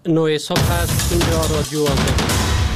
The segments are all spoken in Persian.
9 صبح است. اینجا رادیو آزادی.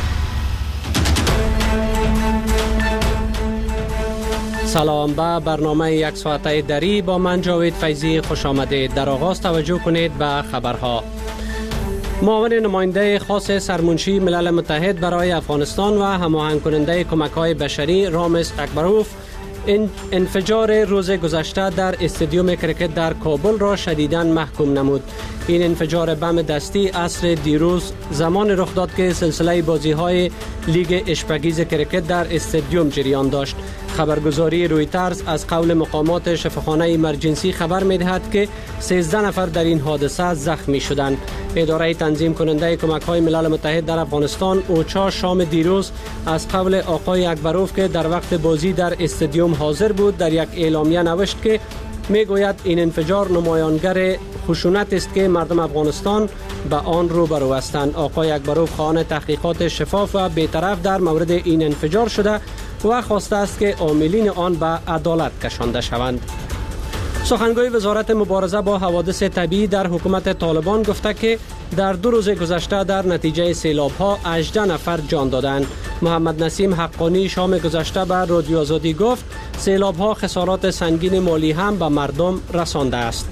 سلام به برنامه یک ساعته دری با من جاوید فیضی خوش آمدید. در آغاز توجه کنید به خبرها. معاون نماینده خاص سرمنشی ملل متحد برای افغانستان و هماهنگ کننده کمک‌های بشری رامز اکبروف انفجار روز گذشته در استادیوم کرکت در کابل را شدیداً محکوم نمود. این انفجار بم دستی عصر دیروز زمان رخ داد که سلسله بازی‌های لیگ اشپگیز کرکت در استادیوم جریان داشت. خبرگزاری رویترز از قول مقامات شفاخانه ایمرجنسی خبر می‌دهد که 13 نفر در این حادثه زخمی شدند. اداره تنظیم کننده کمک‌های ملل متحد در افغانستان اوچا شام دیروز از قول آقای اکبروف که در وقت بازی در استادیوم حاضر بود در یک اعلامیه نوشت که میگوید این انفجار نمایانگر خشونت است که مردم افغانستان به آن روبرو هستند. آقای اکبروف خواهان تحقیقات شفاف و بی‌طرف در مورد این انفجار شده و خواسته است که عاملین آن به عدالت کشانده شوند. سخنگوی وزارت مبارزه با حوادث طبیعی در حکومت طالبان گفته که در 2 روز گذشته در نتیجه سیلاب‌ها 18 نفر جان دادند. محمد نسیم حقانی شام گذشته به رادیو آزادی گفت سیلاب‌ها خسارات سنگین مالی هم به مردم رسانده است.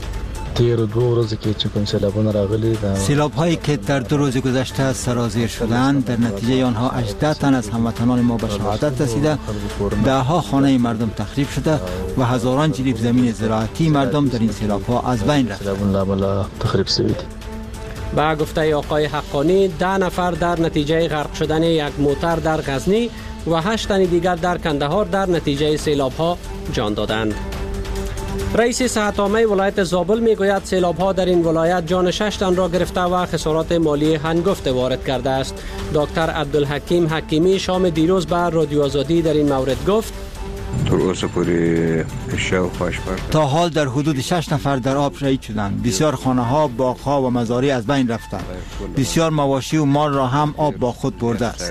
سیلاب‌هایی که در 2 روز گذشته سرازیر شدند در نتیجه آنها 18 تن از هموطنان ما به شهادت رسیده، ده‌ها خانه مردم تخریب شده و هزاران جریب زمین زراعتی مردم در این سیلاب‌ها از بین رفته. با گفته آقای حقانی 10 نفر در نتیجه غرق شدن یک موتر در غزنی و 8 تن دیگر در کندهار در نتیجه سیلاب‌ها جان دادند. رئیس صحت عامه ولایت زابل میگوید سیلاب‌ها در این ولایت جان 6 تن را گرفته و خسارات مالی هنگفت وارد کرده است. دکتر عبدالحکیم حکیمی شام دیروز به رادیو آزادی در این مورد گفت تا حال در حدود 6 نفر در آب شهید شدند. بسیار خانه‌ها، باغ‌ها و مزارع از بین رفتند. بسیار مواشی و مال را هم آب با خود برده است.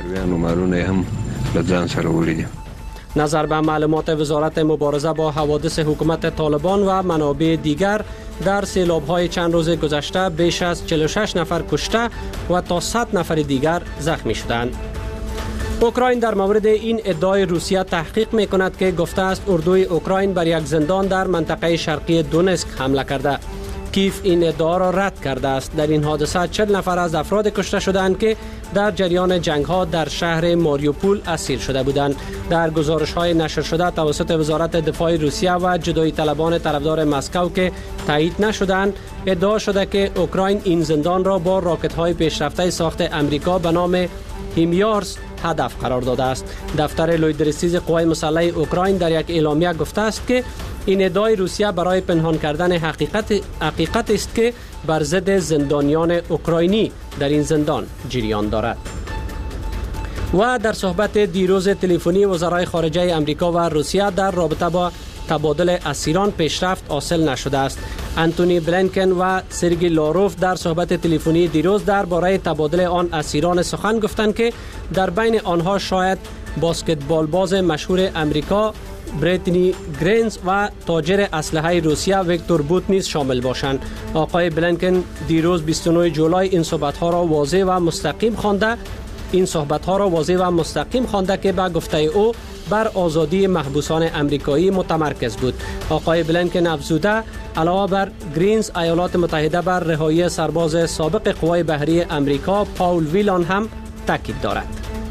نظر به معلومات وزارت مبارزه با حوادث حکومت طالبان و منابع دیگر در سیلاب‌های چند روز گذشته بیش از 46 نفر کشته و تا 100 نفر دیگر زخمی شدند. اوکراین در مورد این ادعای روسیه تحقیق می‌کند که گفته است اردوی اوکراین بر یک زندان در منطقه شرقی دونسک حمله کرده. کیف این ادعا را رد کرده است. در این حادثه 40 نفر از افراد کشته شدند که در جریان جنگ‌ها در شهر ماریوپول اسیر شده بودند. در گزارش‌های نشر شده توسط وزارت دفاع روسیه و جدایی طلبان طرفدار مسکو که تایید نشدند، ادعا شده که اوکراین این زندان را با راکت‌های پیشرفته ساخت امریکا به نام هیمیارس هدف قرار داده است. دفتر لویدرسیز قوای مسلح اوکراین در یک اعلامیه گفته است که این ادعای روسیه برای پنهان کردن حقیقت است که بر ضد زندانیان اوکراینی در این زندان جریان دارد. و در صحبت دیروز تلفنی وزرای خارجه امریکا و روسیه در رابطه با تبادل اسیران پیشرفت حاصل نشده است. انتونی بلینکن و سرگی لاروف در صحبت تلفنی دیروز درباره تبادل آن اسیران سخن گفتند که در بین آنها شاید بسکتبال باز مشهور امریکا بریتنی گرینز و تاجر اسلحه روسیه ویکتور بوت نیز شامل باشند. آقای بلینکن دیروز 29 جولای این صحبت‌ها را واضح و مستقیم خوانده که به گفته او بر آزادی محبوسان امریکایی متمرکز بود. آقای بلینکن افزوده علاوه بر گرینز ایالات متحده بر رهایی سرباز سابق قوای بحری امریکا پاول ویلان هم تاکید دارد.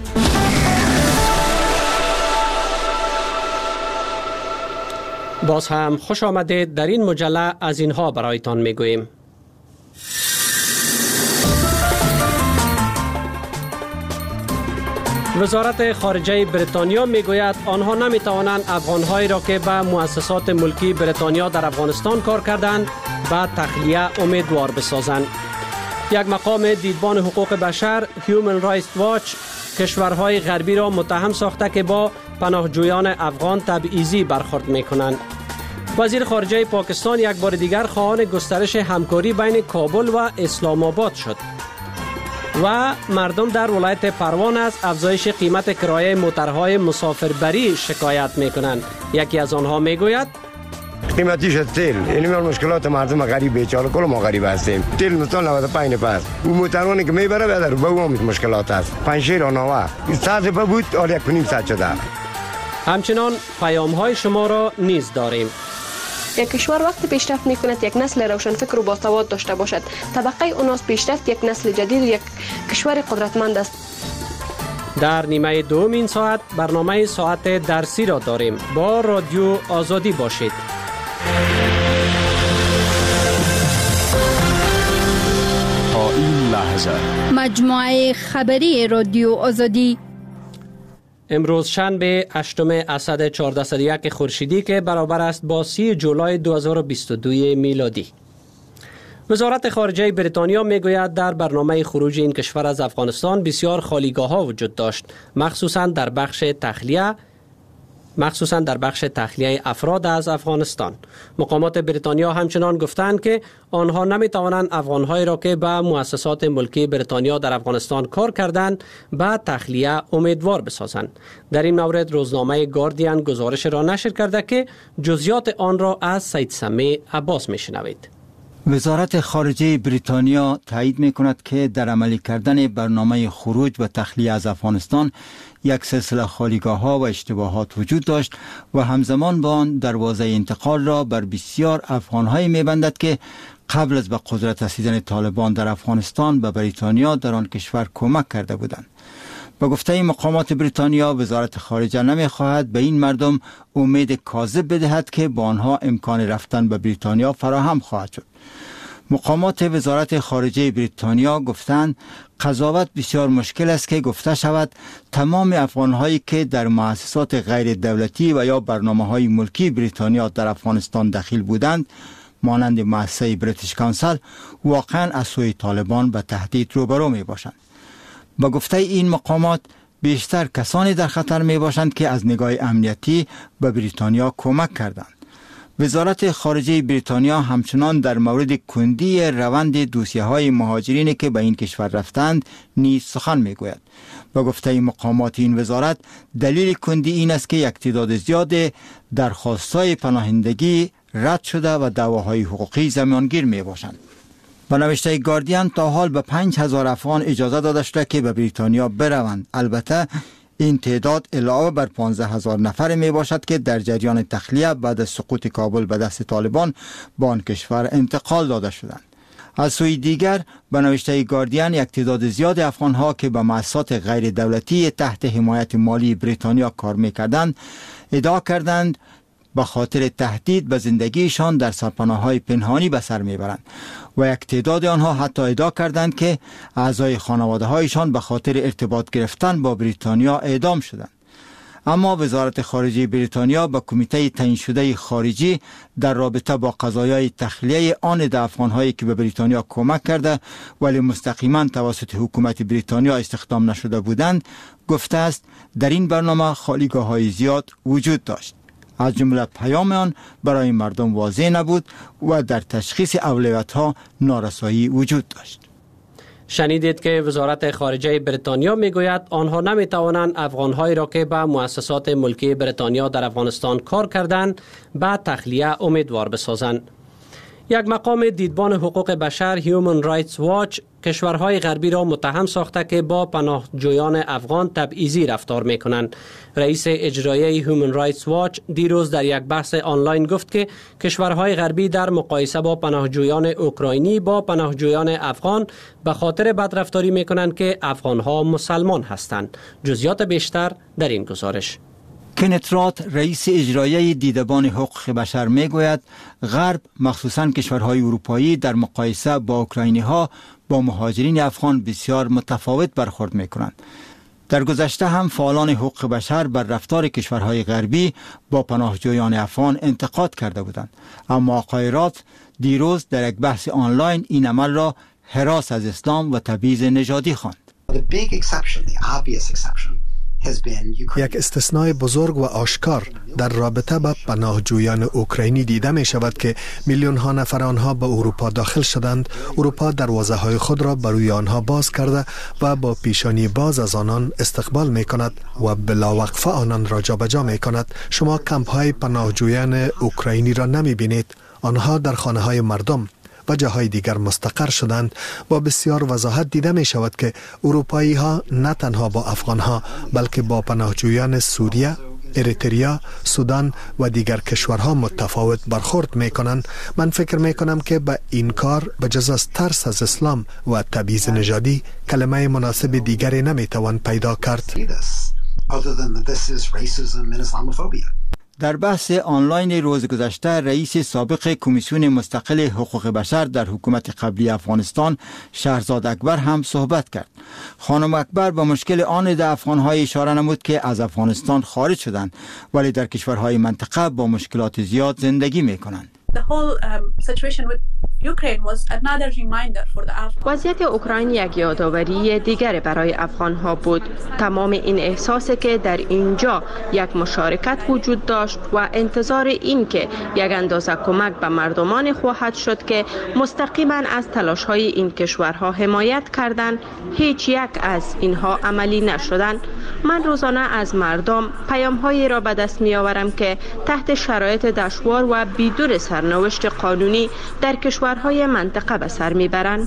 باز هم خوش آمدید. در این مجله از اینها برایتان میگوییم. وزارت خارجه بریتانیا میگوید آنها نمیتوانند افغانهایی را که به مؤسسات ملکی بریتانیا در افغانستان کار کردند به تخلیه امیدوار بسازند. یک مقام دیدبان حقوق بشر هیومن رایتس واچ کشورهای غربی را متهم ساخته که با پناهجویان افغان تبعیضی برخورد میکنند. وزیر خارجه پاکستان یک بار دیگر خواهان گسترش همکاری بین کابل و اسلام آباد شد و مردم در ولایت پروان از افزایش قیمت کرایه موترهای مسافربری شکایت میکنند. یکی از آنها میگوید قیمتی شد تیل، یعنی مشکلات مردم غریب بیچاره کل ما غریب هستیم. تیل مثلا 95 نفر و موترانی که میبره بدر به اون مشکلات است. پنجشیر آنها 100 روپیه بود حالا 1.5 شده. همچنان پیام های شما را نیز داریم. یک کشور وقتی پیشرفت میکند یک نسل روشنفکر و باسواد داشته باشد. طبقه اوناس پیشرفت یک نسل جدید و یک کشور قدرتمند است. در نیمه دوم این ساعت برنامه ساعت درسی را داریم. با رادیو آزادی باشید. تا این لحظه مجموعه خبری رادیو آزادی. امروز شنبه 8 اسد 1401 خورشیدی که برابر است با 30 جولای 2022 میلادی. وزارت خارجه بریتانیا میگوید در برنامه خروج این کشور از افغانستان بسیار خالیگاه‌ها وجود داشت، مخصوصاً در بخش تخلیه افراد از افغانستان. مقامات بریتانیا همچنان گفتند که آنها نمیتوانند افغان‌هایی را که به مؤسسات ملکی بریتانیا در افغانستان کار کردند به تخلیه امیدوار بسازند. در این مورد روزنامه گاردین گزارش را نشر کرده که جزئیات آن را از سید سمی عباس میشنوید. وزارت خارجه بریتانیا تایید می کند که در عملی کردن برنامه خروج و تخلیه از افغانستان یک سلسله خالیگاه ها و اشتباهات وجود داشت و همزمان با آن دروازه انتقال را بر بسیار افغان های می بندد که قبل از به قدرت رسیدن طالبان در افغانستان به بریتانیا در آن کشور کمک کرده بودند. با گفته مقامات بریتانیا، وزارت خارجه نمی خواهد به این مردم امید کاذب بدهد که با آنها امکان رفتن به بریتانیا فراهم خواهد شد. مقامات وزارت خارجه بریتانیا گفتند قضاوت بسیار مشکل است که گفته شود تمام افغان‌هایی که در مؤسسات غیر دولتی و یا برنامه‌های ملکی بریتانیا در افغانستان دخیل بودند، مانند مؤسسه بریتیش کانسل، واقعا از سوی طالبان به تهدید روبرو می باشند. با گفته این مقامات بیشتر کسانی در خطر می باشند که از نگاه امنیتی به بریتانیا کمک کردند. وزارت خارجه بریتانیا همچنان در مورد کندی روند دوسیه‌های مهاجرینی که به این کشور رفتند نیز سخن می‌گوید. با گفته مقامات این وزارت دلیل کندی این است که یک تعداد زیاد درخواست‌های پناهندگی رد شده و دعواهای حقوقی زمانگیر میباشند. با نوشته گاردین تا حال به 5000 افغان اجازه داده شده که به بریتانیا بروند. البته این تعداد علاوه بر 15000 نفر می باشد که در جریان تخلیه بعد از سقوط کابل به دست طالبان به آن کشور انتقال داده شدند. از سوی دیگر به نوشته گاردین یک تعداد زیاد افغان‌ها که به مؤسسات غیر دولتی تحت حمایت مالی بریتانیا کار می‌کردند ادعا کردند به خاطر تهدید به زندگیشان در سرپناه‌های پنهانی به سر میبرند و یک تعداد آنها حتی ادعا کردند که اعضای خانواده‌هایشان به خاطر ارتباط گرفتن با بریتانیا اعدام شدند. اما وزارت خارجه بریتانیا به کمیته تعیین شده خارجی در رابطه با قضایای تخلیه آن افغان‌هایی که به بریتانیا کمک کرده ولی مستقیما توسط حکومت بریتانیا استخدام نشده بودند گفته است در این برنامه خالیگاه‌های زیاد وجود داشت. از جمله پیام آن برای مردم واضح نبود و در تشخیص اولویت‌ها نارسایی وجود داشت. شنیدید که وزارت خارجه بریتانیا میگوید آنها نمیتوانند افغان‌هایی را که به مؤسسات ملکی بریتانیا در افغانستان کار کردند به تخلیه امیدوار بسازند. یک مقام دیدبان حقوق بشر هیومن رایتس واچ کشورهای غربی را متهم ساخته که با پناهجویان افغان تبعیضی رفتار میکنند. رئیس اجرایی هیومن رایتس واچ دیروز در یک بحث آنلاین گفت که کشورهای غربی در مقایسه با پناهجویان اوکراینی با پناهجویان افغان به خاطر بدرفتاری میکنند که افغانها مسلمان هستند. جزئیات بیشتر در این گزارش. کنت رات رئیس اجرایی دیدبان حقوق بشر میگوید غرب مخصوصاً کشورهای اروپایی در مقایسه با اوکراینی‌ها با مهاجرین افغان بسیار متفاوت برخورد میکنند. در گذشته هم فعالان حقوق بشر بر رفتار کشورهای غربی با پناهجویان افغان انتقاد کرده بودند، اما آقای رات دیروز در یک بحث آنلاین این عمل را هراس از اسلام و تبعیض نژادی خواند. The big exception, the obvious exception, یک استثناء بزرگ و آشکار در رابطه با پناهجویان اوکراینی دیده می شود که میلیون ها نفر آنها به اروپا داخل شدند. اروپا دروازه های خود را بروی آنها باز کرده و با پیشانی باز از آنان استقبال می کند و بلاوقفه آنان را جابجا می کند. شما کمپ های پناهجویان اوکراینی را نمی بینید. آنها در خانه های مردم و جاهای دیگر مستقر شدند. با بسیار وضاحت دیده می شود که اروپایی ها نه تنها با افغان ها بلکه با پناهجویان سوریه، اریتریا، سودان و دیگر کشورها متفاوت برخورد می کنند. من فکر می کنم که به این کار بجز از ترس از اسلام و تبعیض نژادی کلمه مناسب دیگری نمی توان پیدا کرد. در بحث آنلاین روز گذشته رئیس سابق کمیسیون مستقل حقوق بشر در حکومت قبلی افغانستان شهرزاد اکبر هم صحبت کرد. خانم اکبر به مشکل آن ده افغان‌های اشاره نمود که از افغانستان خارج شدند ولی در کشورهای منطقه با مشکلات زیاد زندگی می‌کنند. وضعیت اوکراین یک یادآوری دیگر برای افغان‌ها بود. تمام این احساسی که در اینجا یک مشارکت وجود داشت و انتظار این که یک اندازه کمک به مردمان خواهد شد که مستقیما از تلاش‌های این کشورها حمایت کردند، هیچ یک از اینها عملی نشدند. من روزانه از مردم پیام‌هایی را به دست می‌آورم که تحت شرایط دشوار و بدون سرنوشت قانونی در کشورهای منطقه به سر میبرند.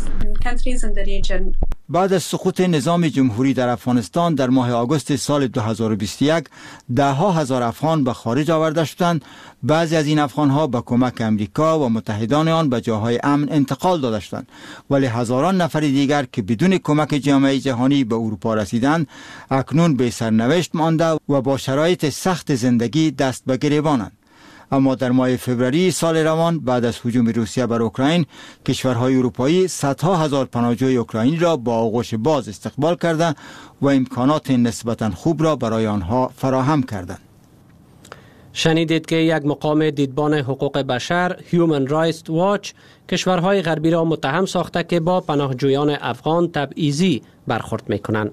بعد از سقوط نظام جمهوری در افغانستان در ماه آگوست سال 2021 ده‌ها هزار افغان به خارج آورده شدند. بعضی از این افغان‌ها با کمک امریکا و متحدان آن به جاهای امن انتقال داده شدند ولی هزاران نفر دیگر که بدون کمک جامعه جهانی به اروپا رسیدند اکنون به سرنوشت مانده و با شرایط سخت زندگی دست به گریبانند. اما در ماه فوریه سال روان بعد از هجوم روسیه بر اوکراین کشورهای اروپایی صدها هزار پناهجوی اوکراینی را با آغوش باز استقبال کرده و امکانات نسبتا خوب را برای آنها فراهم کردند. شنیدید که یک مقام دیدبان حقوق بشر هیومن رایتس واچ کشورهای غربی را متهم ساخته که با پناهجویان افغان تبعیضی برخورد می‌کنند.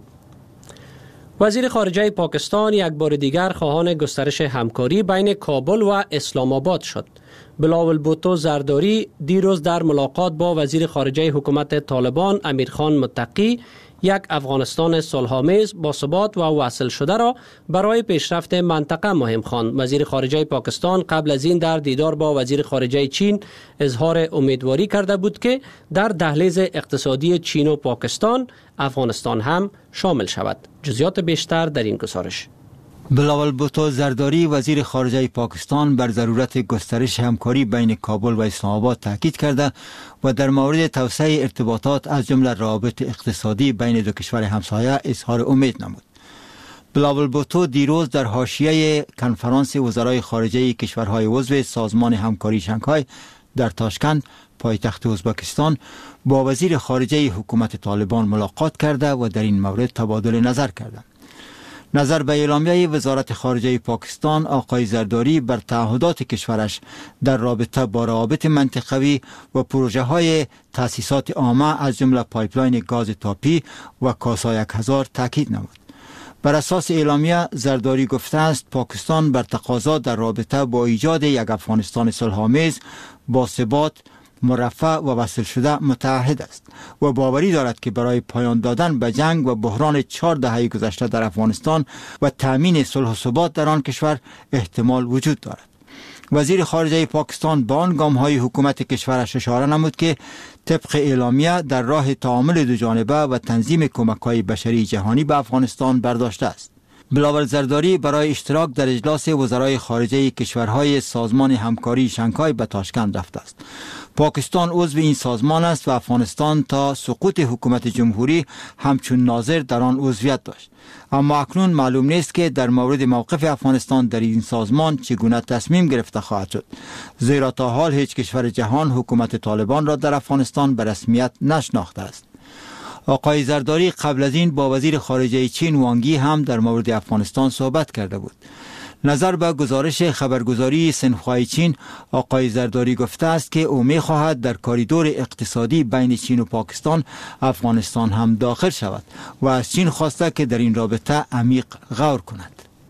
وزیر خارجه پاکستان یک بار دیگر خواهان گسترش همکاری بین کابل و اسلام آباد شد. بلاول بوتو زرداری دیروز در ملاقات با وزیر خارجه حکومت طالبان امیرخان متقی یک افغانستان صلح‌آمیز، باثبات و وصل شده را برای پیشرفت منطقه مهم خواند. وزیر خارجه پاکستان قبل از این در دیدار با وزیر خارجه چین اظهار امیدواری کرده بود که در دهلیز اقتصادی چین و پاکستان افغانستان هم شامل شود. جزئیات بیشتر در این گزارش. بلاول بوتو زرداری وزیر خارجه پاکستان بر ضرورت گسترش همکاری بین کابل و اسلام آباد تاکید کرده و در مورد توسعه ارتباطات از جمله روابط اقتصادی بین دو کشور همسایه اظهار امید نمود. بلاول بوتو دیروز در حاشیه کنفرانس وزرای خارجه کشورهای عضو سازمان همکاری شانگهای در تاشکند پایتخت ازبکستان با وزیر خارجه حکومت طالبان ملاقات کرده و در این مورد تبادل نظر کردند. نظر به اعلامیه وزارت خارجه پاکستان آقای زرداری بر تعهدات کشورش در رابطه با روابط منطقوی و پروژه های تأسیسات عامه از جمله پایپلاین گاز تاپی و کاسا 1000 تاکید نمود. بر اساس اعلامیه زرداری گفته است پاکستان بر تقاضا در رابطه با ایجاد یک افغانستان صلح‌آمیز با ثبات، مرفع و وصل شده متعهد است و باوری دارد که برای پایان دادن به جنگ و بحران 4 دهه گذشته در افغانستان و تامین صلح و ثبات در آن کشور احتمال وجود دارد. وزیر خارجه پاکستان به آن گام‌های حکومت کشورش اشاره نمود که طبق اعلامیه در راه تعامل دوجانبه و تنظیم کمک‌های بشری جهانی به افغانستان برداشته است. بلاول زرداری برای اشتراک در اجلاس وزرای خارجه کشورهای سازمان همکاری شانگهای به تاشکند رفته است. پاکستان عضو این سازمان است و افغانستان تا سقوط حکومت جمهوری همچون ناظر در آن عضویت داشت. اما اکنون معلوم نیست که در مورد موقف افغانستان در این سازمان چگونه تصمیم گرفته خواهد شد، زیرا تا حال هیچ کشور جهان حکومت طالبان را در افغانستان به رسمیت نشناخته است. آقای زرداری قبل از این با وزیر خارجه چین وانگی هم در مورد افغانستان صحبت کرده بود. نظر به گزارش خبرگزاری سنخوای چین، آقای زرداری گفته است که او می خواهد در کاریدور اقتصادی بین چین و پاکستان افغانستان هم داخل شود و از چین خواسته که در این رابطه عمیق غور کند.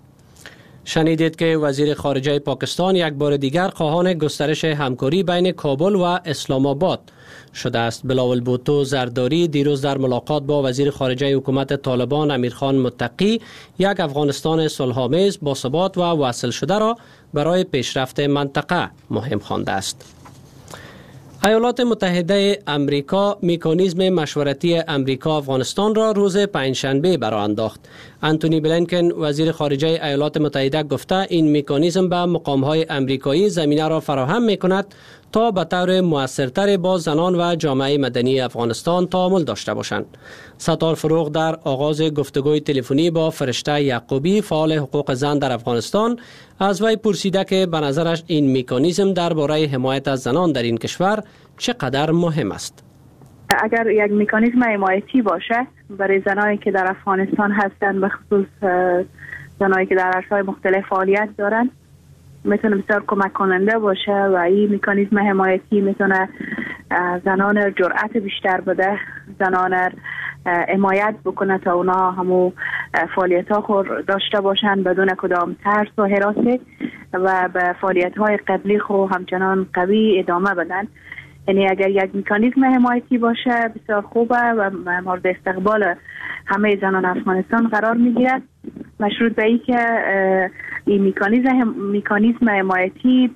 شنیدید که وزیر خارجه پاکستان یک بار دیگر خواهان گسترش همکاری بین کابل و اسلام آباد شده است. بلاول بوتو زرداری دیروز در ملاقات با وزیر خارجه حکومت طالبان امیرخان متقی یک افغانستان صلح‌آمیز با ثبات و واصل شده را برای پیشرفت منطقه مهم خوانده است. ایالات متحده امریکا مکانیزم مشورتی امریکا افغانستان را روز پنجشنبه برآورد انداخت. انتونی بلینکن وزیر خارجه ایالات متحده گفته این مکانیزم به مقام‌های امریکایی زمینه را فراهم می‌کند تا به طور مؤثرتر با زنان و جامعه مدنی افغانستان تعامل داشته باشند. ستار فروغ در آغاز گفتگوی تلفنی با فرشته یعقوبی فعال حقوق زن در افغانستان از وی پرسیده که به نظرش این مکانیزم درباره حمایت از زنان در این کشور چقدر مهم است. اگر یک مکانیزم حمایتی باشه برای زنانی که در افغانستان هستند، به خصوص زنانی که در عرصه‌های مختلف فعالیت دارند، میتونه بسیار کمک کننده باشه و این مکانیزم حمایتی میتونه زنان جرأت بیشتر بده، زنان حمایت بکنه تا اونا همو فعالیت ها داشته باشن بدون کدام ترس و هراسی و به فعالیت های قبلی خو همچنان قوی ادامه بدن. یعنی اگر یک مکانیزم حمایتی باشه بسیار خوبه و مورد استقبال همه زنان افغانستان قرار میگیرد، مشروط به این که این مکانیزم حمایتی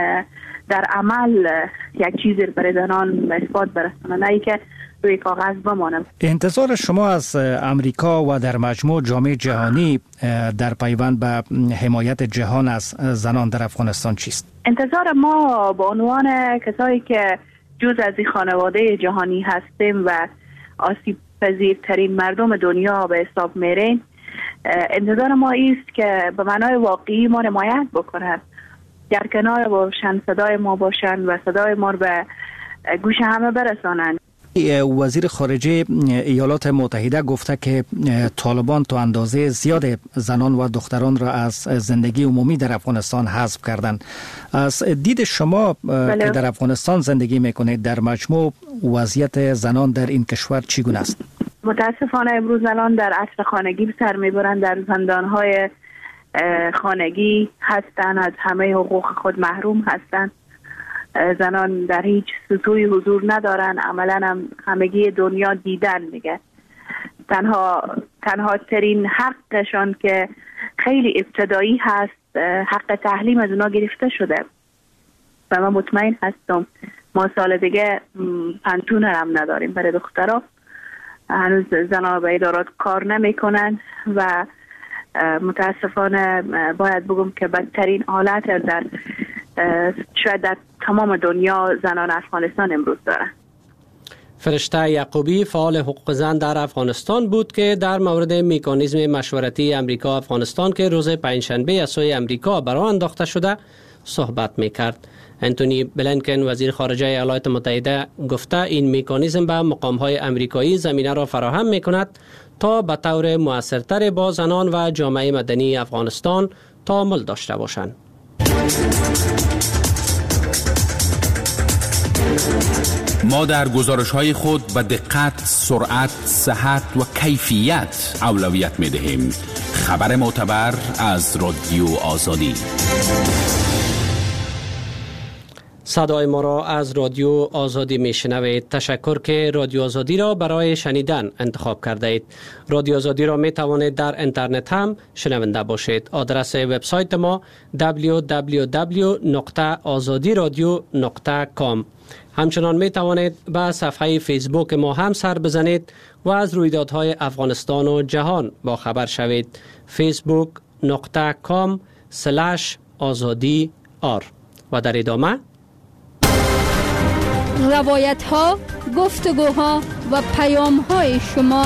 در عمل یک چیزی برای زنان به اثبات برسونه، نه اینکه روی کاغذ بمانه. انتظار شما از امریکا و در مجموع جامعه جهانی در پیوند به حمایت جهان از زنان در افغانستان چیست؟ انتظار ما به عنوان کسایی که جز از این خانواده جهانی هستیم و آسیب پذیرترین مردم دنیا به حساب میرین، انتظار ما است که به معنای واقعی ما حمایت بکنند، در کنار باشند، صدای ما باشند و صدای ما به گوش همه برسانند. وزیر خارجه ایالات متحده گفته که طالبان تا اندازه زیاد زنان و دختران را از زندگی عمومی در افغانستان حذف کردند. از دید شما که در افغانستان زندگی میکنید، در مجموع وضعیت زنان در این کشور چگونه است؟ متاسفانه امروز زنان در عصر خانگی سر میبرند، در زندانهای خانگی هستند، از همه حقوق خود محروم هستند. زنان در هیچ سطوحی حضور ندارن، عملا هم همگی دنیا دیدن میگه. تنها ترین حقشان که خیلی ابتدایی هست، حق تعلیم از اونا گرفته شده و من مطمئن هستم ما سال دیگه پنتون هم نداریم برای دخترها. هنوز زنان به ادارات کار نمیکنن و متاسفانه باید بگم که بدترین حالت در شاید در تمام دنیا زنان افغانستان امروز دارن. فرشته یعقوبی فعال حقوق زن در افغانستان بود که در مورد مکانیزم مشورتی امریکا افغانستان که روز پنجشنبه از سوی امریکا برآورد انداخته شده صحبت میکرد. انتونی بلینکن وزیر خارجه ایالات متحده گفته این مکانیزم به مقام‌های امریکایی زمینه را فراهم میکند تا به طور مؤثرتر با زنان و جامعه مدنی افغانستان تعامل داشته باشند. ما در گزارش‌های خود به دقت، سرعت، صحت و کیفیت اولویت می‌دهیم. خبر معتبر از رادیو آزادی. صدای ما را از رادیو آزادی میشنوید. تشکر که رادیو آزادی را برای شنیدن انتخاب کرده اید. رادیو آزادی را می توانید در اینترنت هم شنونده باشید. آدرس وبسایت ما www.azadiradio.com. همچنان می توانید به صفحه فیسبوک ما هم سر بزنید و از رویدادهای افغانستان و جهان با خبر شوید. facebook.com/azadi.r. و در ادامه روایت ها، گفتگوها و پیام های شما.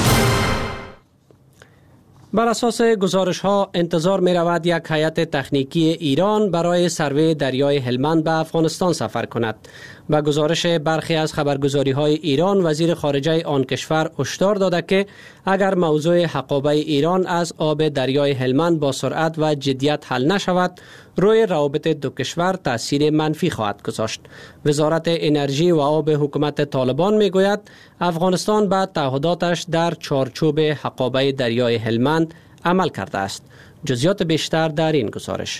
بر اساس گزارش ها انتظار می رود یک هیئت تکنیکی ایران برای سروی دریای هلمند به افغانستان سفر کند. به گزارش برخی از خبرگزاری‌های ایران، وزیر خارجه آن کشور هشدار داده که اگر موضوع حقابه ایران از آب دریای هلمند با سرعت و جدیت حل نشود، روی روابط دو کشور تاثیر منفی خواهد گذاشت. وزارت انرژی و آب حکومت طالبان میگوید افغانستان به تعهداتش در چارچوب حقابه دریای هلمند عمل کرده است. جزئیات بیشتر در این گزارش.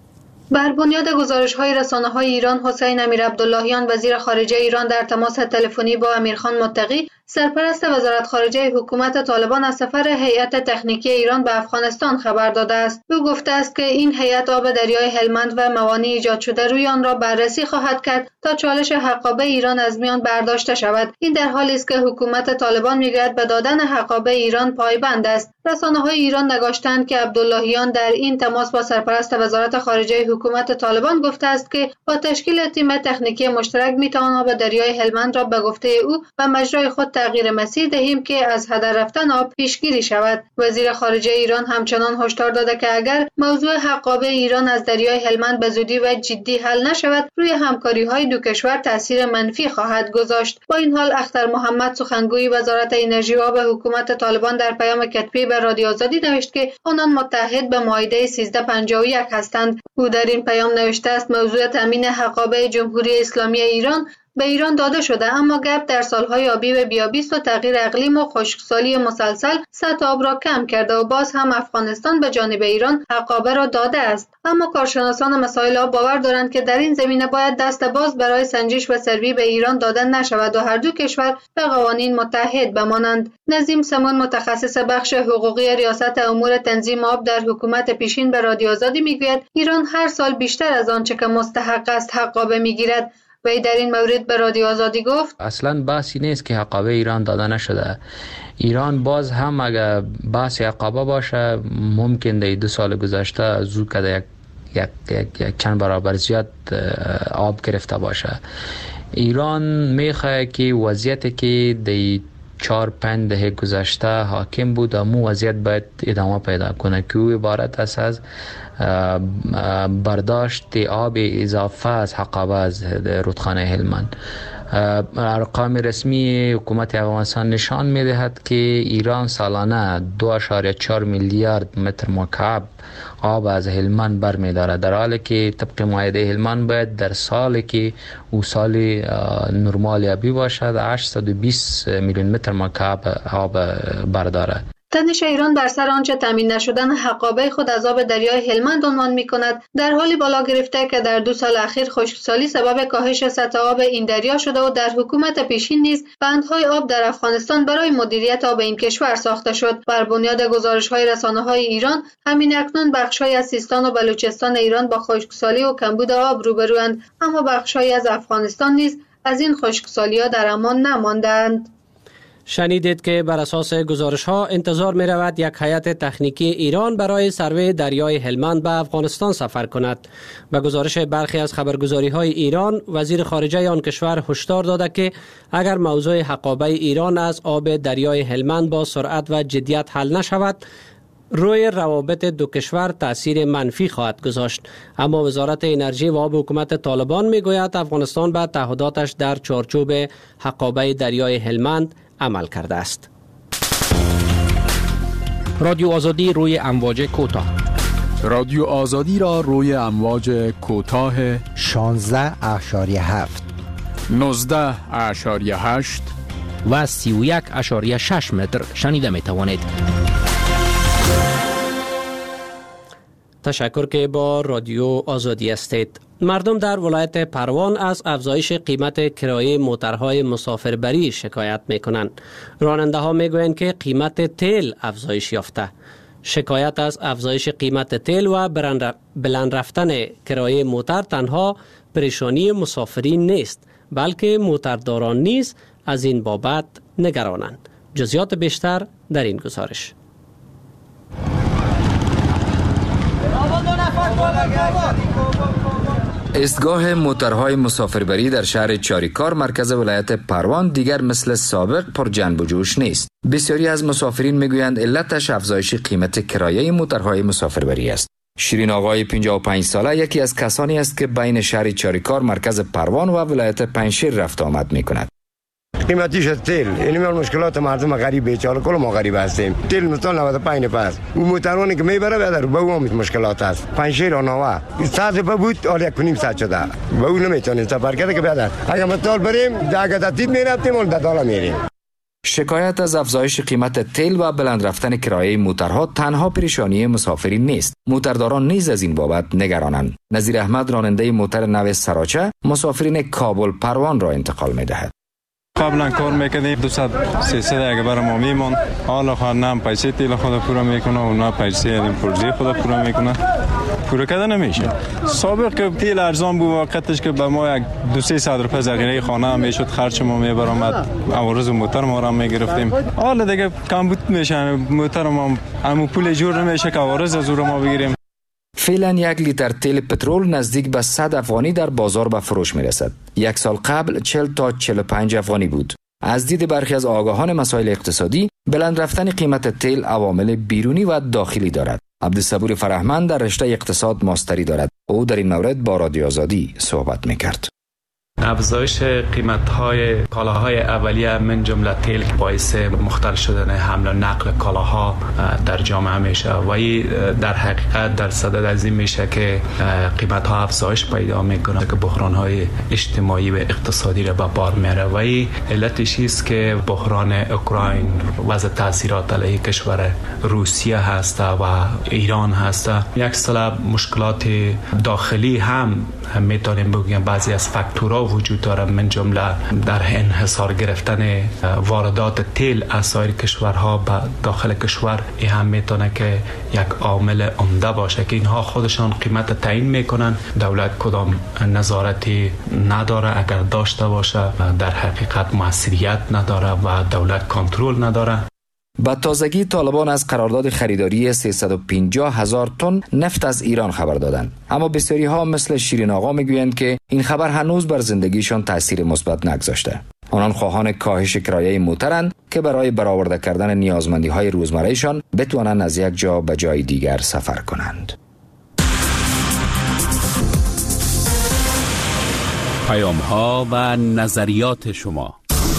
بر بنیاد گزارش‌های رسانه‌های ایران، حسین امیرعبداللهیان وزیر خارجه ایران در تماس تلفنی با امیرخان متقی، سرپرست وزارت خارجه حکومت طالبان، از سفر هیئت تکنیکی ایران به افغانستان خبر داده است. او گفته است که این هیئت آب دریای هلمند و موانع ایجاد شده روی آن را بررسی خواهد کرد تا چالش حقابه ایران از میان برداشته شود. این در حالی است که حکومت طالبان میگوید به دادن حقابه ایران پایبند است. رسانه‌های ایران نگاشتند که عبداللهیان در این تماس با سرپرست وزارت خارجه حکومت طالبان گفته است که با تشکیل تیم تکنیکی مشترک میتوان آب دریای هلمند را به گفته او و مجرای خود تغییر مسیر دهیم که از هدر رفتن آب پیشگیری شود. وزیر خارجه ایران همچنان هشدار داده که اگر موضوع حقابه ایران از دریای هلمند به زودی و جدی حل نشود، روی همکاری‌های دو کشور تاثیر منفی خواهد گذاشت. با این حال اختر محمد، سخنگوی وزارت انرژی و آب حکومت طالبان، در پیام کتبی به رادیو آزادی نوشت که آنان متحد به مائده 1351 هستند. او در این پیام نوشته است موضوع تامین حقابه جمهوری اسلامی ایران به ایران داده شده، اما گپ در سالهای آبی و بیابیست و تغییر اقلیم و خشکسالی مسلسل سطح آب را کم کرده و باز هم افغانستان به جانب ایران حقابه را داده است. اما کارشناسان مسائل آب باور دارند که در این زمینه باید دست باز برای سنجش و سروی به ایران دادن نشود و هر دو کشور به قوانین متحد بمانند. نظیم سمون، متخصص بخش حقوقی ریاست امور تنظیم آب در حکومت پیشین، به رادیو آزادی میگوید ایران هر سال بیشتر از آنچه که مستحق است حقابه میگیرد. وی در این مورد به رادیو آزادی گفت اصلا بحثی نیست که حقابه ایران داده نشده. ایران باز هم اگر بحث حقابه باشه ممکن در 2 سال گذشته زود کده یک چند برابر زیاد آب گرفته باشه. ایران میخواه که وضعیتی که در 4-5 دهه گذشته حاکم بود امو وضعیت باید ادامه پیدا کنه که او عبارت است از برداشت آب اضافه از حقابه از رودخانه هلمند. ارقام رسمی حکومت افغانستان نشان می‌دهد که ایران سالانه 2.4 میلیارد متر مکعب آب از هلمند برمی‌دارد، در حالی که طبق مائده هلمند باید در سالی که او سال نرمال آبی باشد 820 میلیون متر مکعب آب بردارد. تنش ایران بر سر آنچه تامین نشدن حقابه خود از آب دریای هلمند عنوان می‌کند در حالی بالا گرفته که در 2 سال اخیر خشکسالی سبب کاهش سطح آب این دریا شده و در حکومت پیشین نیز بندهای آب در افغانستان برای مدیریت آب این کشور ساخته شد. بر بنیاد گزارش‌های رسانه‌های ایران، همین اکنون بخش‌هایی از سیستان و بلوچستان ایران با خشکسالی و کمبود آب روبروند، اما بخش‌هایی از افغانستان نیز از این خشکسالی‌ها در امان نماندند. شنیدید که بر اساس گزارش ها انتظار می رود یک هیئت تکنیکی ایران برای سروی دریای هلمند به افغانستان سفر کند. به گزارش برخی از خبرگزاری های ایران، وزیر خارجه آن کشور هشدار داده که اگر موضوع حقابه ایران از آب دریای هلمند با سرعت و جدیت حل نشود، روی روابط دو کشور تاثیر منفی خواهد گذاشت. اما وزارت انرژی و آب حکومت طالبان می گوید افغانستان به تعهداتش در چارچوب حقابه دریای هلمند عمل کرده است. رادیو آزادی روی امواج کوتاه. رادیو آزادی را روی امواج کوتاه 16.7 19.8 و 31.6 متر شنیده می توانید. تشکر که با رادیو آزادی هستید. مردم در ولایت پروان از افزایش قیمت کرایه موترهای مسافربری شکایت میکنند. راننده ها میگویند که قیمت تیل افزایش یافته. شکایت از افزایش قیمت تیل و بلند رفتن کرایه موتر تنها پریشانی مسافرین نیست، بلکه موترداران نیز از این بابت نگرانند. جزئیات بیشتر در این گزارش. ایستگاه موترهای مسافربری در شهر چاریکار مرکز ولایت پروان دیگر مثل سابق پر جنب و جوش نیست. بسیاری از مسافرین میگویند علتش افزایش قیمت کرایه موترهای مسافربری است. شیرین آقای 55 ساله یکی از کسانی است که بین شهر چاریکار مرکز پروان و ولایت پنجشیر رفت آمد می‌کند. قیمتیش تیل یعنی مشکلات مردم غریب بیچاره کل ما غریب هستیم. تیل مثلا 95 پس اون موترانی که میبره بدر به اون مشکلات است. پنجشیر و نوه ساعت به بود آل 1.5 ساعت شده و اون نمیتونیم سفر کرده که بدر اگه مثال بریم اگه دید میرفتیم اون دالا میریم. شکایت از افزایش قیمت تیل و بلند رفتن کرایه موترها تنها پریشانی مسافرین نیست. موترداران نیز از این بابت نگرانند. نظیر احمد راننده موتر نو سراچه مسافرین کابل پروان را انتقال می‌دهد. قبلا کار میکردیم 200-300 اگه برای ما میمون، حالا خواهد نه پیسه تیل خود پورا میکنه و نه پیسه این پرزی خود پورا میکنه، پورا کده نمیشه. سابق که تیل ارزان بود وقتش که به ما 200-300 روپیه ذخیره خانه هم میشد، خرج ما میبرامد، عوارض موتر ما را میگرفتیم. حالا دیگه کم بود میشه، موتر ما همون پول جور نمیشه که عوارض از ما بگیریم. فعلا 1 لیتر تیل پترول نزدیک به 100 افغانی در بازار به فروش می رسد. 1 سال قبل 40 تا 45 افغانی بود. از دید برخی از آگاهان مسائل اقتصادی، بلند رفتن قیمت تیل عوامل بیرونی و داخلی دارد. عبدالصبور فرهمند در رشته اقتصاد ماستری دارد. او در این مورد با رادیو آزادی صحبت می کرد. افزایش قیمت‌های کالاهای اولیه من جمله تیل که باعث مختل شدن حمل و نقل کالاها در جامعه میشه و این در حقیقت در صدد از این میشه که قیمت‌ها افزایش پیدا میکنه که بحران‌های اجتماعی و اقتصادی را به بار میاره و این علتش است که بحران اوکراین وضع تاثیرات علیه کشور روسیه هست و ایران هست. یک سلب مشکلات داخلی هم میتونیم بگیم بعضی از فاکتورها وجود داره، من جمله در انحصار گرفتن واردات تیل از سایر کشورها به داخل کشور. این هم میتونه که یک عامل عمده باشه که اینها خودشان قیمت تعیین میکنن. دولت کدام نظارتی نداره، اگر داشته باشه در حقیقت موثریت نداره و دولت کنترل نداره. با تازگی طالبان از قرارداد خریداری 350,000 تن نفت از ایران خبر دادند، اما بسیاری ها مثل شیرین آقا میگویند که این خبر هنوز بر زندگیشان تاثیر مثبت نگذاشته. آنان خواهان کاهش کرایه موترند که برای برآورده کردن نیازمندی های روزمرهشان بتوانند از یک جا به جای دیگر سفر کنند. پیام ها و نظریات شما.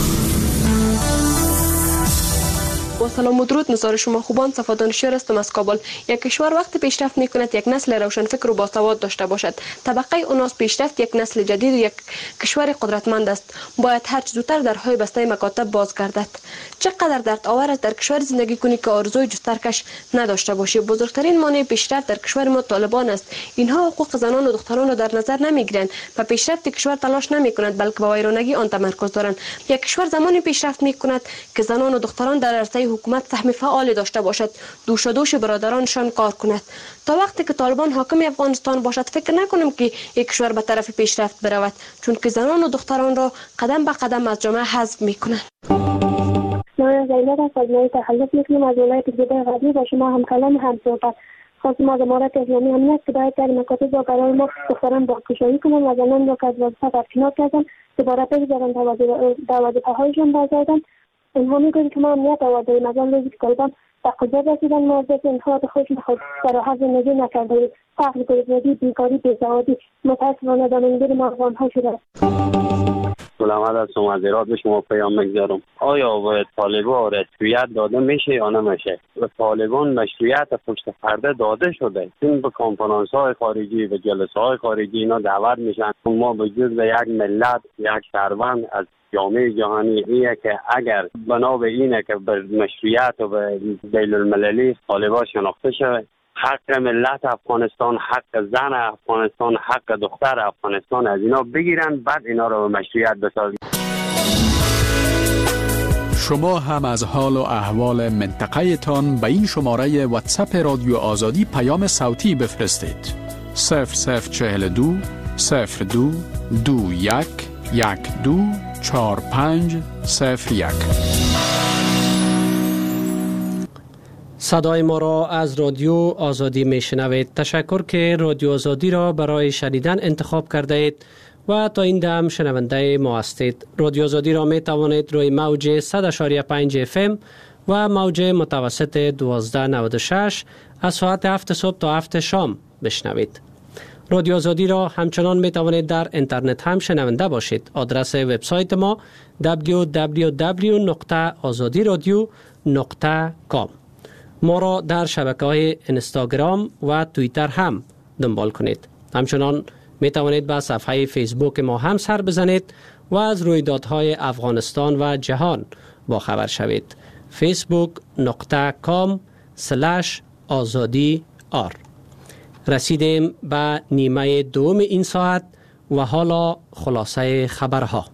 با سلام و درود، نظار شما خوبان. صفا دانشیار هستم از کابل. یک کشور وقتی پیشرفت میکند یک نسل روشنفکر و باسواد داشته باشد. طبقه اوناس پیشرفت یک نسل جدید و یک کشور قدرتمند است. باید هر چه زودتر درهای بسته مکاتب باز گردد. چقدر درد آور است در کشور زندگی کنی که آرزوی جسترکش نداشته باشی. بزرگترین مانع پیشرفت در کشور ما طالبان است. اینها حقوق زنان و دختران را در نظر نمیگیرند و پیشرفت کشور تلاش نمیکنند، بلکه به ویرانگی آن تمرکز دارند. یک کشور زمانی پیشرفت میکند که زنان و دختران در عرصه حکومت سهم فعال داشته باشد، دوش برادرانشان کار کند. تا وقتی که طالبان حاکم افغانستان باشد فکر نکنیم که یک کشور به طرف پیشرفت برود، چون که زنان و دختران را قدم به قدم از جامعه حذف میکنند. من زینب از مای تخلف میکنم از ولایت جده غربی با شما هم کلام هم صحبت. خواستم از امارات اسلامی امنیت که باید در مکاتب با برای ما دختران بازگشایی کنند و زنان را که از وظیفه برکنار کردند دوباره بگذارند در وظیفه‌هایشان بازگردند. اینها میگویند که ما امنیت آورده‌ایم، از آن روزی که طالبان به قدرت رسیدن موظف اینها به خود فراحت زندگی نکرده‌ایم. فقر، گرسنگی، بیکاری، بیسوادی متأسفانه دامنگیر ما افغان‌ها شده است. سلامت هستم، از ایراد به شما پیام میگذارم. آیا به طالبان مشروعیت داده میشه یا نمیشه؟ به طالبان مشروعیت پشت پرده داده شده. این به کنفرانس های خارجی و جلسه های خارجی اینا دعوت میشن. ما به جز یک ملت، یک شهروند از جامعه جهانی ایه که اگر بنا به اینه که به مشروعیت و به بین المللی طالبان شناخته شده، حق ملت افغانستان، حق زن افغانستان، حق دختر افغانستان از اینا بگیرن، بعد اینا رو به مشروعیت بسازن. شما هم از حال و احوال منطقه تان به این شماره واتساپ رادیو آزادی پیام صوتی بفرستید. 0042 02 21 12 4501. صدای ما را از رادیو آزادی میشنوید. تشکر که رادیو آزادی را برای شنیدن انتخاب کرده اید و تا این دم شنونده ما هستید. رادیو آزادی را می توانید روی موج 100.5 FM و موج متوسط 1296 از ساعت 7 صبح تا 7 شام بشنوید. رادیو آزادی را همچنان می توانید در اینترنت هم شنونده باشید. آدرس وبسایت ما www.azadiradio.com. ما را در شبکه‌های اینستاگرام و توییتر هم دنبال کنید. همچنان می توانید به صفحه فیسبوک ما هم سر بزنید و از رویدادهای افغانستان و جهان با خبر شوید. facebook.com/azadi.r. رسیدیم به نیمه دوم این ساعت و حالا خلاصه خبرها.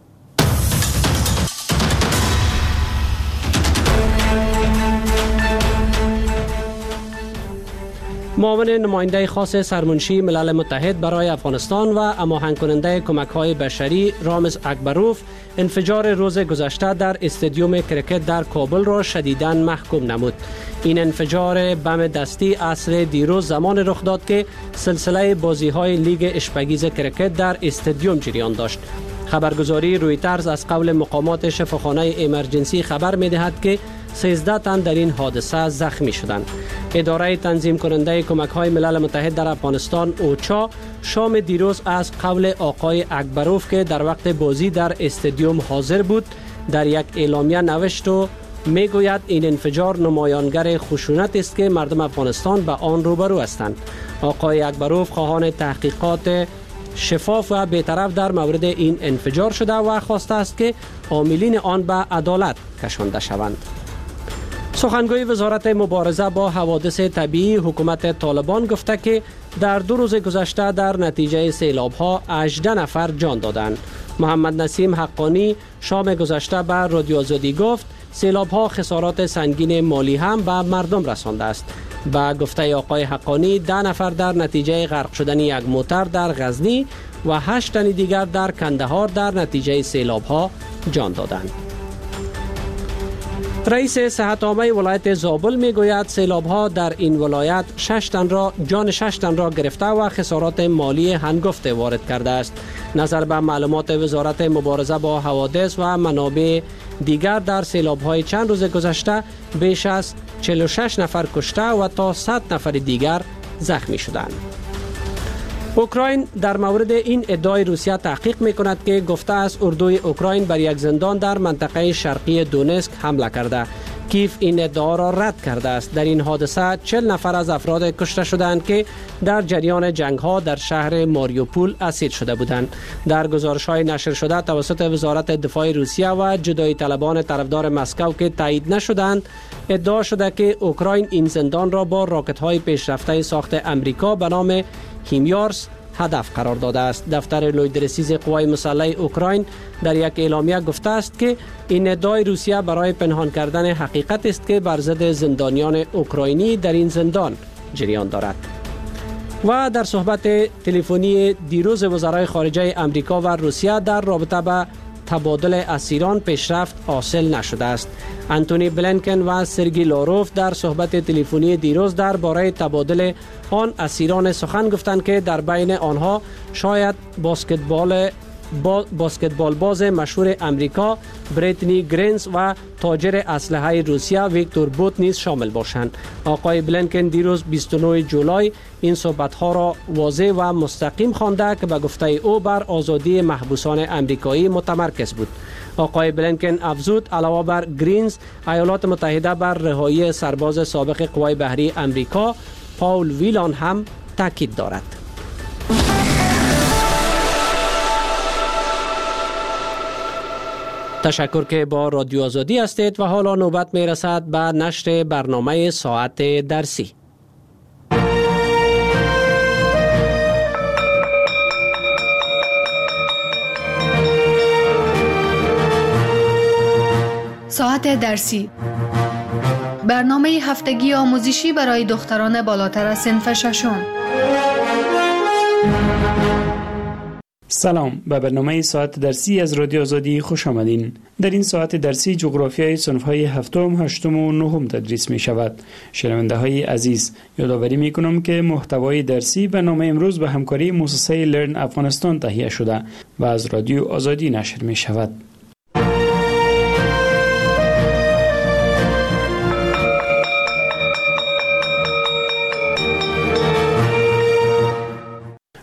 معاون نماینده خاص سرمنشی ملل متحد برای افغانستان و هماهنگ کننده کمک‌های بشری رامز اکبروف انفجار روز گذشته در استادیوم کرکت در کابل را شدیداً محکوم نمود. این انفجار بم دستی عصر دیروز زمان رخ داد که سلسله بازی‌های لیگ اشپگیز کرکت در استادیوم جریان داشت. خبرگزاری رویترز از قول مقامات شفاخانه امرجنسی خبر می‌دهد که 13 تن در این حادثه زخمی شدند. اداره تنظیم کننده کمک‌های ملل متحد در افغانستان اوچا شام دیروز از قول آقای اکبروف که در وقت بازی در استادیوم حاضر بود در یک اعلامیه نوشت و میگوید این انفجار نمایانگر خشونت است که مردم افغانستان به آن روبرو هستند. آقای اکبروف خواهان تحقیقات شفاف و بی‌طرف در مورد این انفجار شده و خواسته است که عاملین آن به عدالت کشانده شوند. سخنگوی وزارت مبارزه با حوادث طبیعی حکومت طالبان گفته که در 2 روز گذشته در نتیجه سیلاب‌ها 18 نفر جان دادند. محمد نسیم حقانی شام گذشته به رادیو آزادی گفت سیلاب‌ها خسارات سنگین مالی هم به مردم رسانده است. با گفته آقای حقانی 10 نفر در نتیجه غرق شدن یک موتر در غزنی و 8 تن دیگر در کندهار در نتیجه سیلاب‌ها جان دادند. رئیس صحت عامه ولایت زابل میگوید سیلاب‌ها در این ولایت 6 تن را گرفته و خسارات مالی هنگفت وارد کرده است. نظر به معلومات وزارت مبارزه با حوادث و منابع دیگر در سیلاب‌های چند روز گذشته بیش از 46 نفر کشته و تا 100 نفر دیگر زخمی شدند. اوکراین در مورد این ادعای روسیه تحقیق می‌کند که گفته است اردوی اوکراین بر یک زندان در منطقه شرقی دونسک حمله کرده. کیف این ادعا را رد کرده است. در این حادثه 40 نفر از افراد کشته شدند که در جریان جنگ‌ها در شهر ماریوپول اسیر شده بودند. در گزارش‌های نشر شده توسط وزارت دفاع روسیه و جدایی طلبان طرفدار مسکو که تایید نشدند، ادعا شده که اوکراین این زندان را با راکت‌های پیشرفته ساخت امریکا به نام هیمارس هدف قرار داده است. دفتر لویدرسیز قوای مسلح اوکراین در یک اعلامیه گفته است که این ادعای روسیه برای پنهان کردن حقیقت است که بر ضد زندانیان اوکراینی در این زندان جریان دارد. و در صحبت تلفنی دیروز وزرای خارجه امریکا و روسیه در رابطه با تبادل اسیران پیشرفت حاصل نشده است. انتونی بلینکن و سرگی لاروف در صحبت تلفنی دیروز درباره تبادل آن اسیران سخن گفتند که در بین آنها شاید باسکتبال باز مشهور امریکا بریتنی گرینز و تاجر اسلحه روسیه ویکتور بوت نیز شامل باشند. آقای بلینکن دیروز 29 جولای این صحبت‌ها را واضح و مستقیم خوانده که به گفته او بر آزادی محبوسان امریکایی متمرکز بود. آقای بلینکن افزود علاوه بر گرینز، ایالات متحده بر رهایی سرباز سابق قوای بحری امریکا پاول ویلان هم تاکید دارد. تشکر که با رادیو آزادی هستید و حالا نوبت می رسد به نشر برنامه ساعت درسی. ساعت درسی، برنامه هفتگی آموزشی برای دختران بالاتر از صنف ششم. سلام، به برنامه ساعت درسی از رادیو آزادی خوش آمدین. در این ساعت درسی جغرافیای صنف‌های هفتم، هشتم و نهم تدریس می شود. شنونده های عزیز، یادآوری می کنم که محتوای درسی برنامه امروز به همکاری مؤسسه لرن افغانستان تهیه شده و از رادیو آزادی نشر می شود.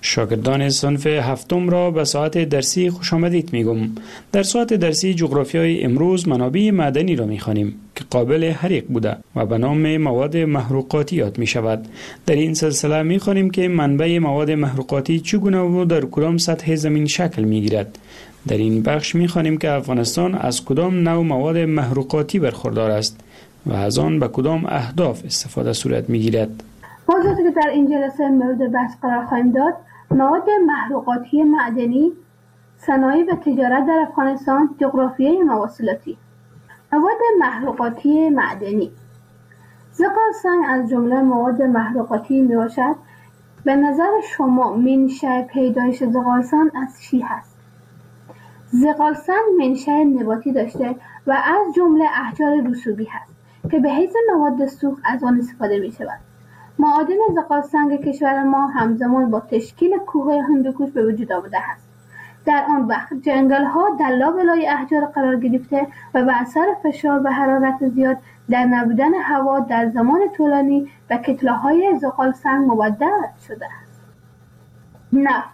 شاگردان صنف هفتم را به ساعت درسی خوش آمدید میگم. در ساعت درسی جغرافیای امروز منابع معدنی را میخوانیم که قابل حریق بوده و به نام مواد محروقاتی یاد می شود. در این سلسله میخوانیم که منبع مواد محروقاتی چگونه و در کدام سطح زمین شکل میگیرد. در این بخش میخوانیم که افغانستان از کدام نوع مواد محروقاتی برخوردار است و از آن به کدام اهداف استفاده صورت میگیرد. موضوعی که در این جلسه مورد بحث قرار خواهیم داد مواد محروقاتی معدنی، صنایع و تجارت در افغانستان، جغرافیای مواصلاتی. مواد محروقاتی معدنی. زغال سنگ از جمله مواد محروقاتی می باشد. به نظر شما منشأ پیدایش زغال سنگ از چی هست؟ زغال سنگ منشأ نباتی داشته و از جمله احجار رسوبی هست که به حیث مواد سوخت از آن استفاده می شود. معادن زغال سنگ کشور ما همزمان با تشکیل کوههای هندوکش به وجود آمده است. در آن وقت جنگل ها در لابلای احجار قرار گرفته و به اثر فشار و حرارت زیاد در نبودن هوا در زمان طولانی به کتله‌های زغال سنگ مبدل شده است. نفت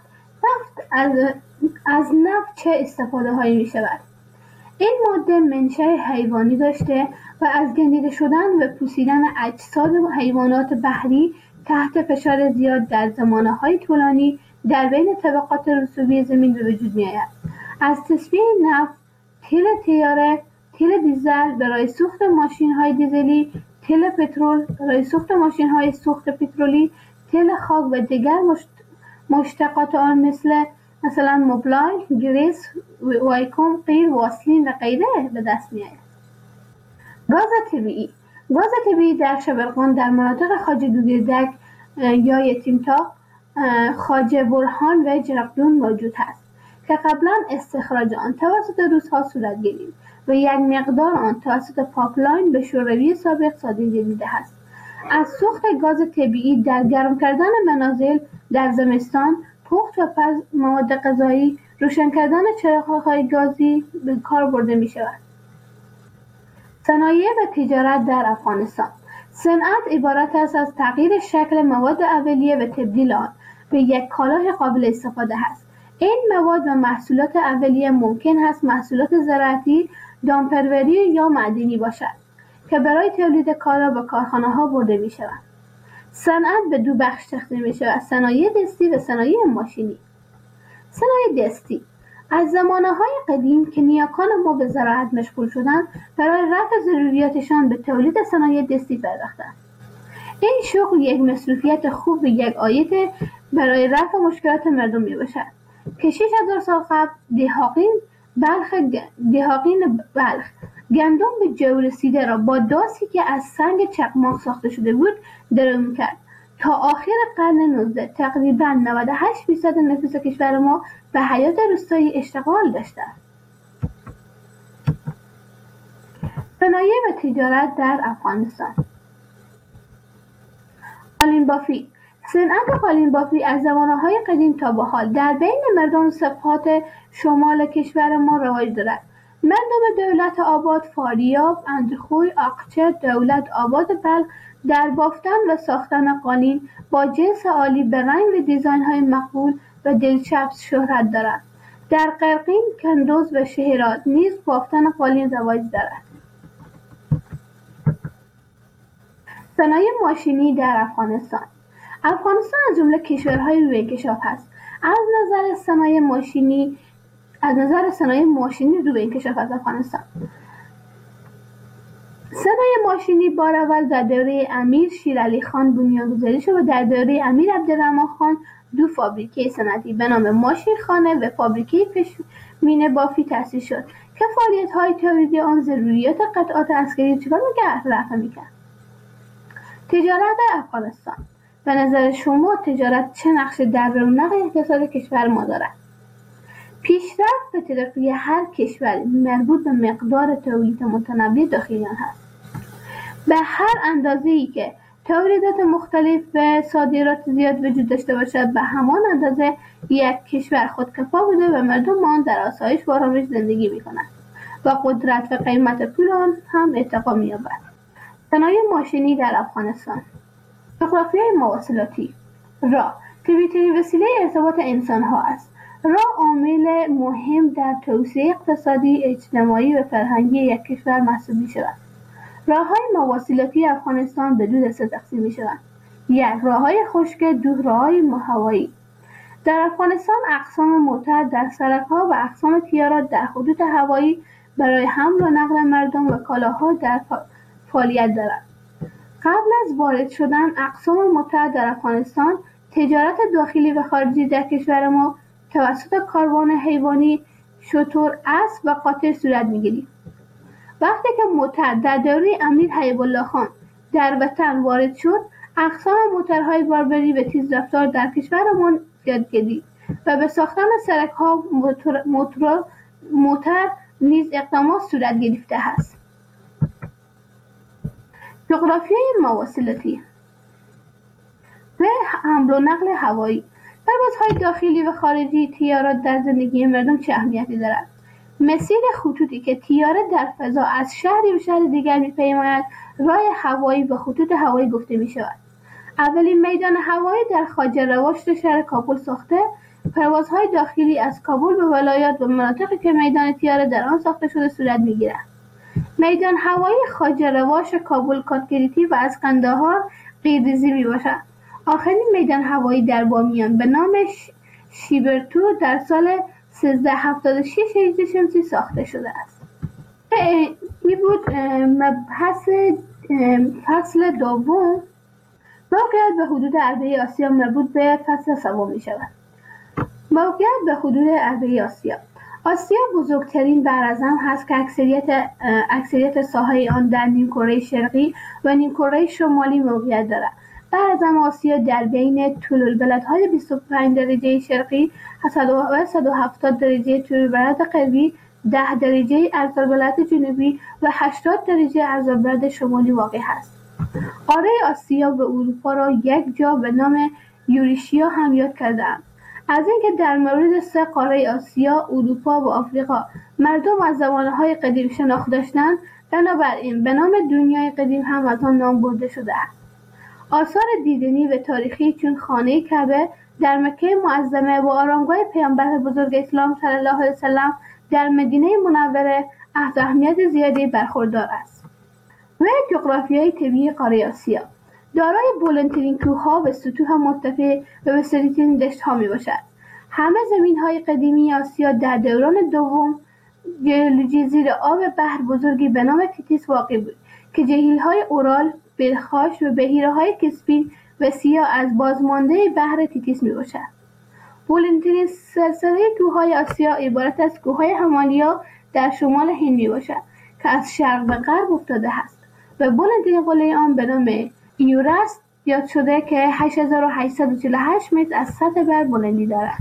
از نفت چه استفاده هایی می شود؟ این ماده منشأ حیوانی داشته و از گندیده شدن و پوسیدن اجساد و حیوانات بحری تحت فشار زیاد در زمانه‌های طولانی در بین طبقات رسوبی زمین به وجود می‌آید. از تصفیه نفت، تیل تیاره، تیل دیزل برای سوخت ماشین‌های دیزلی، تیل پترول برای سوخت ماشین‌های سوخت پترولی، تیل خاک و دیگر مشتقات آن مثلا موبلای، گریس، وایکوم، قیر، واسلین و غیره به دست می‌آید. گاز طبیعی. گاز طبیعی در شبرغان در مناطق خواجه گوگردک یا یتیمتاق، خواجه برهان و جرقدون موجود است که قبلا استخراج آن توسط روس‌ها صورت گرفت و یک مقدار آن توسط پاپلاین به شوروی سابق صادر گردیده است. از سوخت گاز طبیعی در گرم کردن منازل در زمستان، پخت و پز مواد غذایی، روشن کردن چراغ‌های گازی به کار برده می شود. صنایع و تجارت در افغانستان. صنعت عبارت است از تغییر شکل مواد اولیه و تبدیل آن به یک کالای قابل استفاده است. این مواد و محصولات اولیه ممکن است محصولات زراعتی، دامپروری یا معدنی باشد که برای تولید کالا به کارخانه‌ها برده می‌شوند. صنعت به دو بخش تقسیم می‌شود: صنایع دستی و صنایع ماشینی. صنایع دستی از زمانه‌های قدیم که نیاکان ما به زراعت مشغول شدند، برای رفع ضروریاتشان به تولید صنایع دستی پرداختند. این شغل یک مصروفیت خوب و یک عاید برای رفع مشکلات مردم میباشد که 6000 سال قبل دهاقین بلخ گندم به جو رسیده را با داسی که از سنگ چقماق ساخته شده بود درو می‌کرد. تا آخر قرن 19 تقریباً 98% نفوس کشور ما به حیات روستایی اشتغال داشته است. صنایع و تجارت در افغانستان. قالین بافی. صنعت قالین بافی از زمانه‌های قدیم تا به حال در بین مردم سفحات شمال کشور ما رواج دارد. مردم دولت آباد، فاریاب، اندرخوی، آقچه، دولت آباد بلخ در بافتن و ساختن قالین با جنس عالی به رنگ و دیزاین‌های مقبول و دلچسب شهرت دارد. در قرقین، کندوز و شهرات نیز بافتن قالین رواج دارد. صنایع ماشینی در افغانستان. افغانستان از جمله کشورهای روی انکشاف است. از نظر صنایع ماشینی روی انکشاف از افغانستان. صنایع ماشینی بار اول در دوره امیر شیرعلی خان بنیانگذاری شد و در دوره امیر عبدالرحمن خان دو فابریکه صنعتی به نام ماشین خانه و فابریکه پشمینه بافی تأسیس شد که فعالیت‌های تولیدی آن ضروریات قطعات عسکری چگونه رفع می‌کرد. تجارت افغانستان. به نظر شما تجارت چه نقشی در رونق اقتصاد کشور ما دارد؟ پیشرفت و ترقی هر کشور مربوط به مقدار تولید متنوع داخلی آن است. به هر اندازه‌ای که تولیدات مختلف و صادرات زیاد وجود داشته باشد، به همان اندازه یک کشور خودکفا بوده و مردم آن در آسایش و آرامش زندگی می‌کنند و قدرت و قیمت پول آن هم ارتقا می‌یابد. صنایع ماشینی در افغانستان. جغرافیای مواصلاتی. راه. که بهترین وسیله ارتباط انسان ها است. راه عامل مهم در توسعه اقتصادی، اجتماعی و فرهنگی یک کشور محسوب می شود. راه‌های مواصلاتی افغانستان به دو دسته تقسیم می شوند. یک، راه‌های خشک، دو، راه‌های هوایی. در افغانستان اقسام موتر در سرک‌ها و اقسام تیارات در خطوط هوایی برای حمل و نقل مردم و کالاها در فعالیت دارند. قبل از وارد شدن اقسام موتر در افغانستان، تجارت داخلی و خارجی در کشور ما توسط کاروان حیوانی، شتر، اسب و قاطر صورت می‌گیرد. وقتی که موتر در دوره امیر حبیب الله خان در وطن وارد شد، اقسام موترهای باربری و تیزرفتار در کشورمان زیاد گردید و به ساختن سرک‌ها موتر نیز اقدامات صورت گرفته است. جغرافیای مواصلاتی و حمل و نقل هوایی. پروازهای داخلی و خارجی تیارات در زندگی مردم چه اهمیتی دارد؟ مسیر خطوطی که تیاره در فضا از شهری به شهر دیگر می‌پیماید راه هوایی و خطوط هوایی گفته می‌شود. اولین میدان هوایی در خواجه رواشت شهر کابل ساخته، پروازهای داخلی از کابل به ولایات و مناطقی که میدان تیاره در آن ساخته شده صورت می‌گیرد. میدان هوایی خواجه رواش کابل کاتگریتی و از قندهار قیرریزی میباشد. آخرین میدان هوایی در بامیان به نام شیبرتو در سال 1376 هجری شمسی ساخته شده است. این بود مبحث فصل دوم. موقعیت به حدود عربه آسیا مربوط به فصل سوم می شود. موقعیت به حدود عربه آسیا. آسیا بزرگترین براعظم هست که اکثریت ساحه آن در نیمکره شرقی و نیمکره شمالی موقعیت دارد. براعظم آسیا در بین طول البلدهای 25 درجه شرقی و 170 درجه طول البلد غربی، 10 درجه عرض البلد جنوبی و 80 درجه عرض البلد شمالی واقع است. قاره آسیا به اروپا را یک جا به نام یوریشیا هم یاد کرده‌اند. از اینکه در مورد سه قاره آسیا، اروپا و آفریقا مردم از زمانهای قدیم شناخت داشتند، بنابراین به نام دنیای قدیم هم از آن نام برده شده است. آثار دیدنی و تاریخی چون خانه کعبه در مکه معظمه و آرامگاه پیامبر بزرگ اسلام صلی الله علیه وسلم در مدینه منوره از اهمیت زیادی برخوردار است. و جغرافیای طبیعی قاره آسیا دارای بلندترین کوه‌ها و سطوح مرتفع و وسیع‌ترین دشت‌ها میباشد. همه زمین‌های قدیمی آسیا در دوران دوم ژئولوژی زیر آب بحر بزرگی به نام تیتیس واقع بود که جهیل‌های اورال، بلخاش و بحیره‌های کسپین و سیاه از بازمانده بحر تیتیس میباشد. بلندترین سلسله کوه‌های آسیا عبارت از کوه‌های همالیا در شمال هند میباشد که از شرق به غرب افتاده است و بلندترین قله آن به نام ایورست یاد شده که 8848 متر از سطح بر بلندی دارد.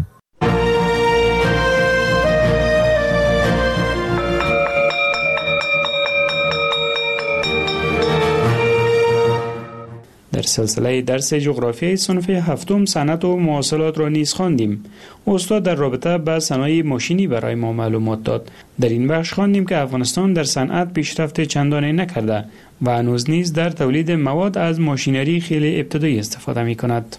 در سلسله درس جغرافیای صنف هفتم صنعت و مواصلات را نیز خواندیم. استاد در رابطه با صنایع ماشینی برای ما معلومات داد. در این بخش خواندیم که افغانستان در صنعت پیشرفت چندانی نکرده و هنوز نیز در تولید مواد از ماشینری خیلی ابتدایی استفاده می کند.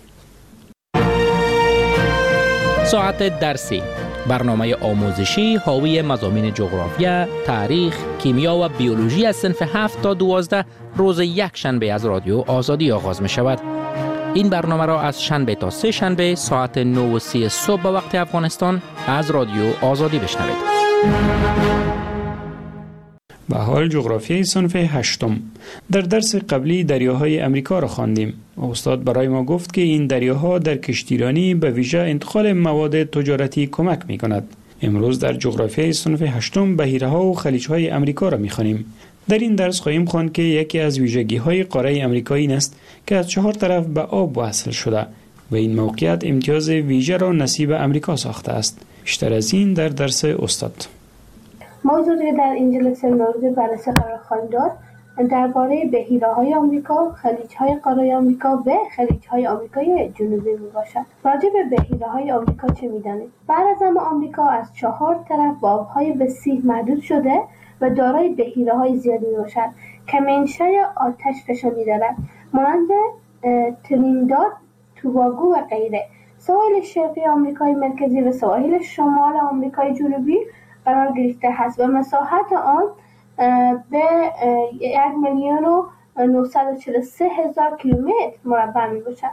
ساعت درسی، برنامه آموزشی حاوی مضامین جغرافیا، تاریخ، کیمیا و بیولوژی از صنف 7 تا 12 روز یک شنبه از رادیو آزادی آغاز می شود. این برنامه را از شنبه تا سه شنبه ساعت 9:30 صبح به وقت افغانستان از رادیو آزادی بشنوید. به حال جغرافیای صنف هشتم. در درس قبلی دریاهای امریکا را خواندیم. استاد برای ما گفت که این دریاها در کشتیرانی به ویژه انتقال مواد تجارتی کمک می کند. امروز در جغرافیای صنف هشتم بحیره‌ها و خلیج‌های امریکا را می‌خوانیم. در این درس خواهیم خواند که یکی از ویژگی‌های قاره امریکا این است که از 4 طرف به آب وصل شده و این موقعیت امتیاز ویژه را نصیب امریکا ساخته است. بیشتر از این در درس استاد. موضوعی در این جلسه مورد بررسی قرار خواهیم داد درباره بحیره‌های آمریکا، خلیج‌های قاره آمریکا و خلیج‌های آمریکای جنوبی میباشد. راجع به بحیره‌های آمریکا چه می‌دانید؟ براعظم آمریکا از 4 طرف با آب‌های وسیع محدود شده و دارای بحیره‌های زیادی میباشد که منشأ آتش فشانی دارد، مانند ترینیداد، توباگو و غیره. سواحل شرقی آمریکای مرکزی و سواحل شمال آمریکای جنوبی قرار گرفته است و مساحت آن به 1,943,000 کیلومتر مربع می باشد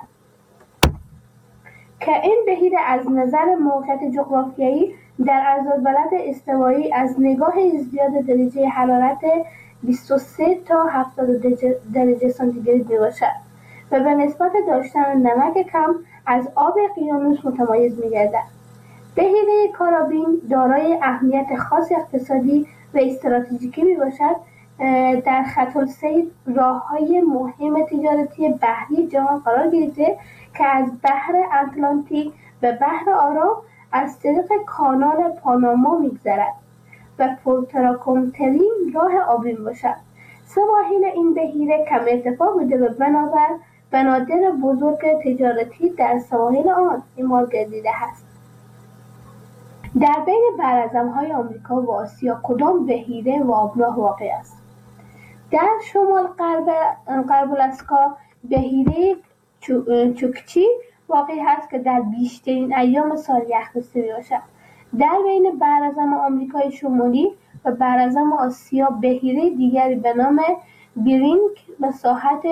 که این بحیره از نظر موقعیت جغرافیایی در عرض‌البلد استوایی از نگاه ازدیاد درجه حرارت 23 تا 70 درجه سانتیگراد می باشد و به نسبت داشتن نمک کم از آب اقیانوس متمایز می گردد. بحیره کارابین دارای اهمیت خاص اقتصادی و استراتژیکی می باشد. در خط السیر راه‌های مهم تجارتی بحری جهان قرار گرفته که از بحر اتلانتیک به بحر آرام از طریق کانال پاناما می‌گذرد و پرتراکن‌ترین راه آبی باشد. سواحل این بحیره کم ارتفاع بوده و بنابر بنادر بزرگ تجارتی در سواحل آن اعمال گردیده است. در بین براعظم‌های آمریکا و آسیا کدام بحیره و آبراه واقع است؟ در شمال غرب آلاسکا بحیره چوکچی واقع است که در بیشترین ایام سال یخ‌بسته می‌باشد. در بین براعظم آمریکای شمالی و براعظم آسیا بحیره دیگری به نام بیرینگ مساحت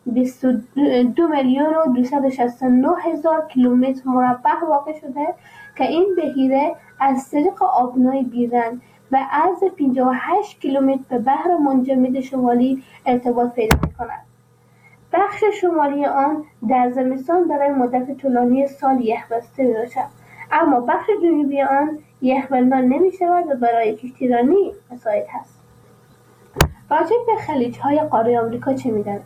22,269,000 کیلومتر مربع واقع شده که این بحیره از طریق آبنای بیرنگ و عرض 58 کیلومتر به بحر منجمد شمالی ارتباط پیدا می‌کند. بخش شمالی آن در زمستان برای مدت طولانی سال یخ‌بسته می‌باشد، اما بخش جنوبی آن یخبندان نمی‌شود و برای کشتیرانی مساعد است. راجع به خلیج‌های قاره آمریکا چه می‌دانید؟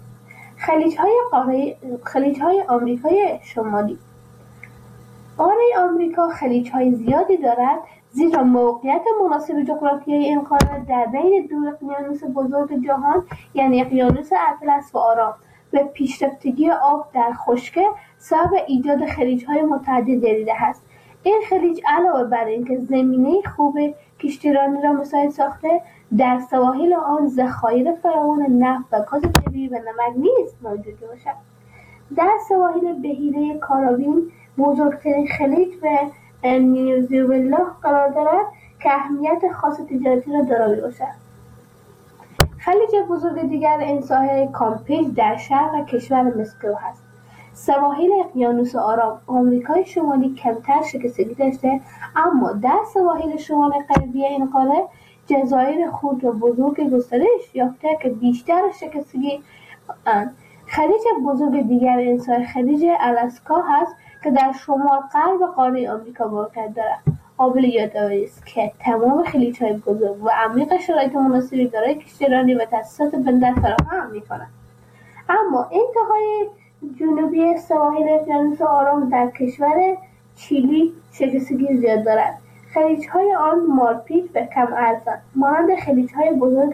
خلیج‌های آمریکای شمالی. قاره آمریکا خلیج‌های زیادی دارد زیرا موقعیت مناسب جغرافیایی این قاره در بین دو اقیانوس بزرگ جهان یعنی اقیانوس اطلس و آرام و پیشرفتگی آب در خشکی سبب ایجاد خلیج‌های متعدد گردیده است. این خلیج علاوه بر اینکه زمینه خوب کشتیرانی را مساعد ساخته، در سواحل آن ذخایر فراوان نفت و گاز طبیعی و نمک نیز موجود باشد. در سواحل بحیره کارابین بزرگترین خلیج و نیوزیلند قرار دارد که اهمیت خاص تجارتی را دارا باشد. خلیج بزرگ دیگر این ساحل کامپیج در شرق کشور مسکو است. سواحل اقیانوس آرام آمریکای شمالی کمتر شکستگی داشته، اما در سواحل شمال غربی این قاره جزایر خرد و بزرگ گسترش یافته که بیشتر شکستگی خلیج بزرگ دیگر این ساحل خلیج آلاسکا هست که در شمال غرب قاره آمریکا موقعیت دارد. قابل یادآوری است که تمام خلیج‌های بزرگ و عمیق شرایط مناسبی برای کشتیرانی و تأسیسات بندر فراهم می‌کنند. اما انتهای جنوبی سواحل اقیانوس آرام در کشور چیلی شکستگی زیاد دارد. خلیج‌های آن مارپیچ و کم ارزند، مانند خلیج‌های بزرگ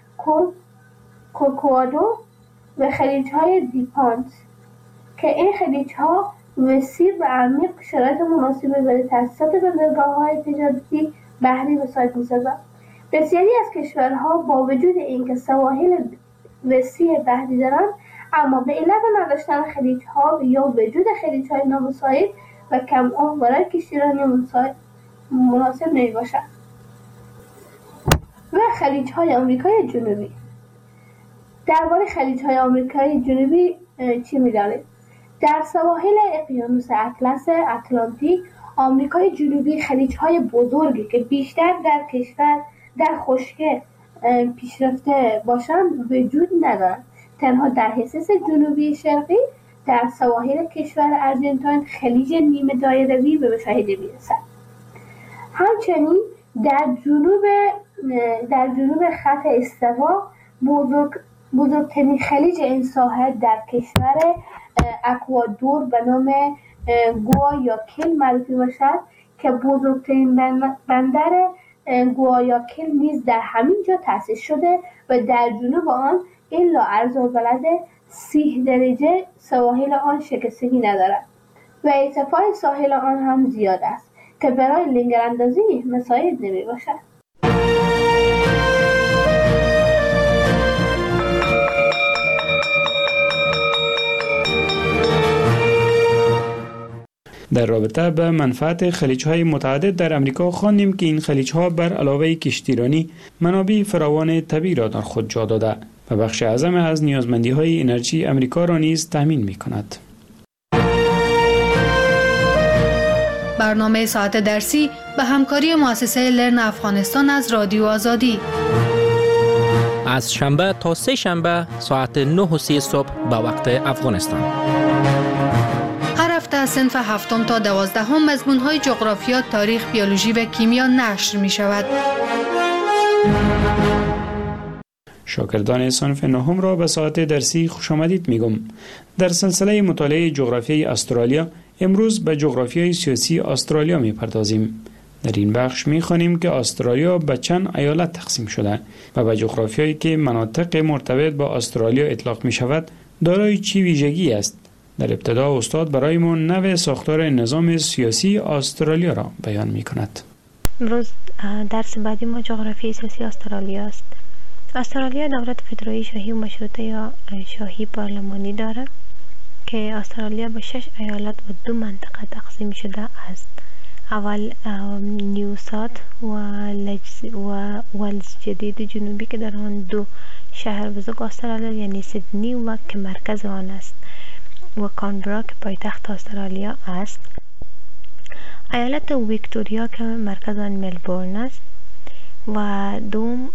کورکوادو و خلیج‌های دیپانت که این خلیج‌ها وسیع و عمیق شرایط مناسبی برای تأسیسات بندرگاه‌های تجارتی بحری مساعد می‌سازند. بسیاری از کشورها با وجود اینکه سواحل وسیع بحری دارند، اما به علت نداشتن خلیج‌ها یا وجود خلیج‌های نامساعد و کم عمق برای کشتیرانی مناسب نمی‌باشند. و خلیج‌های آمریکای جنوبی. درباره خلیج‌های آمریکای جنوبی چی می‌دانید؟ در سواحل اقیانوس اطلس اتلانتیک آمریکای جنوبی خلیج‌های بزرگی که بیشتر در کشور در خشکی پیشرفته باشند وجود ندارند. تنها در حصص جنوبی شرقی در سواحل کشور ارژنتین خلیج نیمه دایروی به مشاهده می‌رسد. همچنین در جنوب خط استوا بزرگترین خلیج این ساحل در کشور اکوادور به نام گوایاکیل معرفی باشد که بزرگترین بندر گوایاکیل نیز در همین جا تأسیس شده و در جنوب آن الا عرض‌البلد 30 درجه سواحل آن شکستگی ندارد و ارتفاع ساحل آن هم زیاد است که برای لنگراندازی مساعد نمی باشد. در رابطه به منفعت خلیج‌های متعدد در امریکا خواندیم که این خلیج‌ها بر علاوه کشتیرانی منابع فراوان طبیعی را در خود جا داده و بخش اعظم از نیازمندی‌های انرژی امریکا را نیز تامین می‌کند. برنامه ساعت درسی به همکاری مؤسسه لرن افغانستان از رادیو آزادی از شنبه تا سه شنبه ساعت 9:30 صبح به وقت افغانستان. هر هفته از صنف 7 تا 12 مضمون‌های جغرافیا، تاریخ، بیولوژی و کیمیا نشر می‌شود. شاگردان صنف 9 را به ساعت درسی خوش آمدید میگم. در سلسله مطالعه جغرافیای استرالیا امروز به جغرافیای سیاسی استرالیا می‌پردازیم. در این بخش می‌خوانیم که استرالیا به چند ایالت تقسیم شده و به جغرافیایی که مناطق مرتبط با استرالیا اطلاق می‌شود دارای چی ویژگی است. در ابتدا استاد برایمان نوع ساختار نظام سیاسی استرالیا را بیان می‌کند. امروز درس بعدی ما جغرافیای سیاسی استرالیا است. استرالیا دولت فدرایی شاهی و مشروطه یا شاهی پارلمانی دارد که استرالیا به 6 ایالت و 2 منطقه تقسیم شده است. اول نیو ساوت و ولز جدید جنوبی که در آن 2 شهر بزرگ استرالیا یعنی سیدنی و که مرکز آن است و کانبرا که پایتخت استرالیا است. ایالت ویکتوریا که مرکز آن ملبورن است و دوم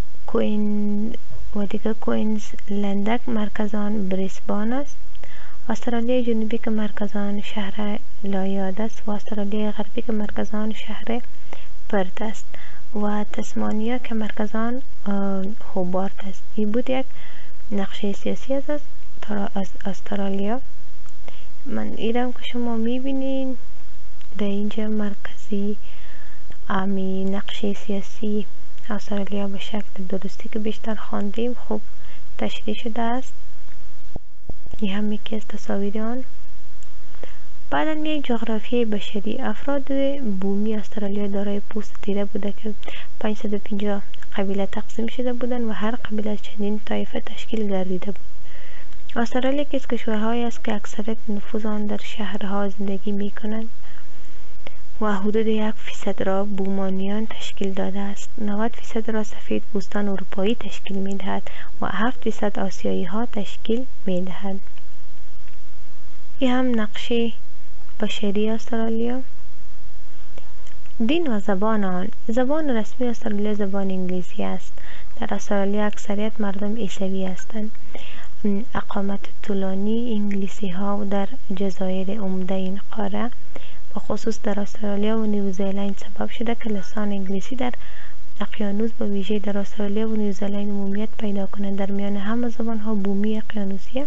کوئینزلند مرکز آن بریسبان است. استرالیا جنوبی که مرکز آن شهر لایاد است و استرالیا غربی که مرکز آن شهر پرت است و تسمانیا که مرکز آن هوبارت است. این بود یک نقشه سیاسی از استرالیا. من ایرم که شما میبینین در اینجا مرکزی امی نقشه سیاسی استرالیا به شکل درستی که بیشتر خواندیم خوب تشریح شده است. این هم یکی از تصاویر آن. بعدا یک جغرافیای بشری. افراد بومی استرالیا دارای پوست تیره بوده که 550 قبیله تقسیم شده بودند و هر قبیله از چندین طایفه تشکیل گردیده بود. استرالیا یکی از کشورهایی است که اکثریت نفوذ آن در شهرها زندگی می کنند و حدود 1% را بومانیان تشکیل داده است. 90% را سفید پوستان اروپایی تشکیل می دهد و 7% آسیایی ها تشکیل می دهد. این هم نقشه بشری استرالیا. دین و زبان آن. زبان رسمی استرالیا زبان انگلیسی است. در استرالیا اکثریت مردم عیسوی هستند. اقامت طولانی انگلیسی ها در جزایر عمده این قاره به خصوص در استرالیا و نیوزیلند سبب شده که لسان انگلیسی در اقیانوس به ویژه در استرالیا و نیوزیلند عمومیت پیدا کنند. در میان همه زبان ها بومی اقیانوسی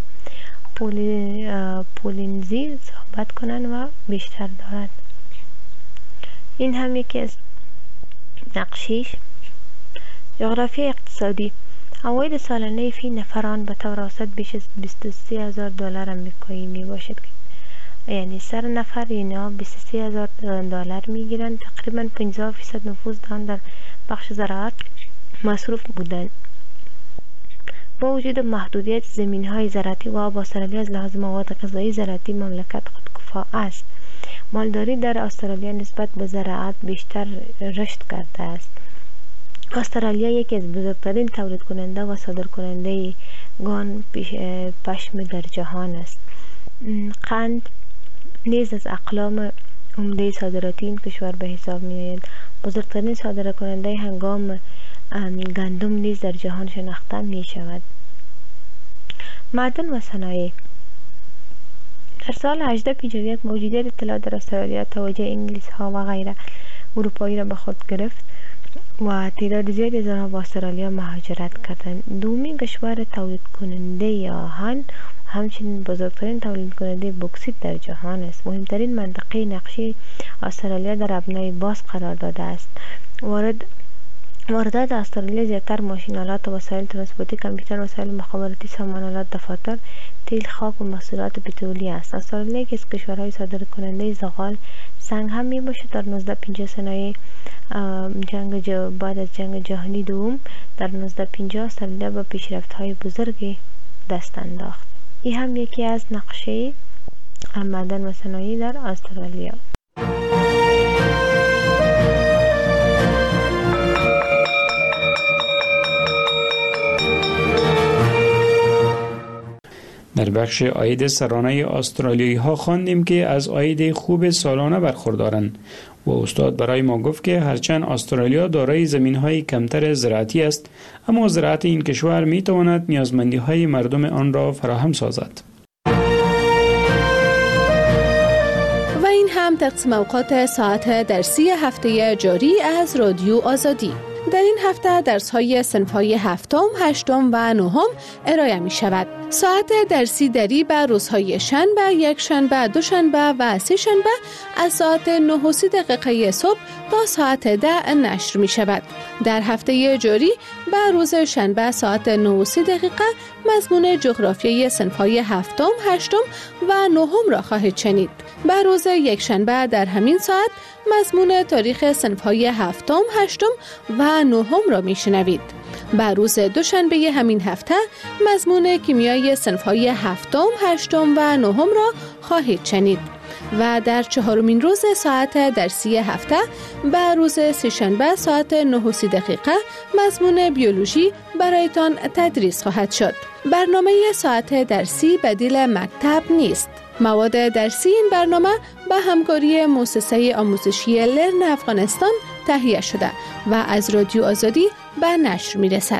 پولینزی صحبت کنند و بیشتر دارد. این هم یکی از نقشیش. جغرافی اقتصادی. عواید سالانه فی نفران به طور اوسط بیش از 23,000 دلار آمریکایی می باشد، یعنی سر نفر اینا 23,000 دلار می گیرند. تقریبا 50% نفوذ دارند در بخش زراعت مصروف بودند. با وجود محدودیت زمین های زراعتی و آب، استرالیا از لحاظ مواد غذایی زراعتی مملکت خودکفا است. مالداری در استرالیا نسبت به زراعت بیشتر رشد کرده است. استرالیا یکی از بزرگترین تولید کننده و صادر کننده گان پشم در جهان است. قند نیز از اقلام عمده صادراتی این کشور به حساب می آید. بزرگترین صادر کننده هنگام گندم نیز در جهان شناخته می شود. معدن و صنایع. در سال 1851 موجودیت اطلاعات در استرالیا توجه انگلیس ها و غیره اروپایی را به خود گرفت و تعداد زیادی از آنها به استرالیا مهاجرت کردند. دومین کشور تولید کننده آهن همچنین بزرگترین تولید کننده بوکسیت در جهان است. مهمترین منطقه نقشه استرالیا در ابنای باز قرار داده است. واردات استرالیا زیادتر ماشین‌آلات و وسایل ترانسپورتی، کامپیوتر، وسایل مخابراتی، سامان‌آلات، دفاتر، تیل، خاک و محصولات پترولی است. استرالیا یکی از کشورهای صادرکننده زغال سنگ هم می باشد. در 1950 صنایع بعد از جنگ جهانی دوم در 1950 استرالیا به پیشرفت‌های بزرگی دست انداخت. این هم یکی از نقشه معدن و صنایع در استرالیا. در بخش عاید سرانه استرالیایی ها خواندیم که از عاید خوب سالانه برخوردارند و استاد برای ما گفت که هرچند استرالیا دارای زمین های کمتر زراعتی است، اما زراعت این کشور می تواند نیازمندی های مردم آن را فراهم سازد. و این هم تقسیم اوقات ساعت درسی هفته جاری از رادیو آزادی. در این هفته درس‌های صنف‌های هفتم، هشتم و نهم ارائه می‌شود. ساعت درسی دری به روزهای شنبه، یک شنبه، دوشنبه و سه شنبه از ساعت 9:30 صبح تا ساعت 10 نشر می‌شود. در هفته جاری به روز شنبه ساعت 9:30 مضمون جغرافیای صنف‌های هفتم، هشتم و نهم را خواهید شنید. به روز یک شنبه در همین ساعت مضمون تاریخ صنف‌های هفتم، هشتم و نهم را میشنوید. به روز دوشنبه همین هفته مضمون کیمیای صنف‌های هفتم، هشتم و نهم را خواهید شنید. و در چهارمین روز ساعت درسی هفته به روز سه‌شنبه ساعت 9:30 مضمون بیولوژی برایتان تدریس خواهد شد. برنامه ساعت درسی بدیل مکتب نیست. مواد درسی این برنامه به همکاری مؤسسه آموزشی لرن افغانستان تهیه شده و از رادیو آزادی به نشر می رسد.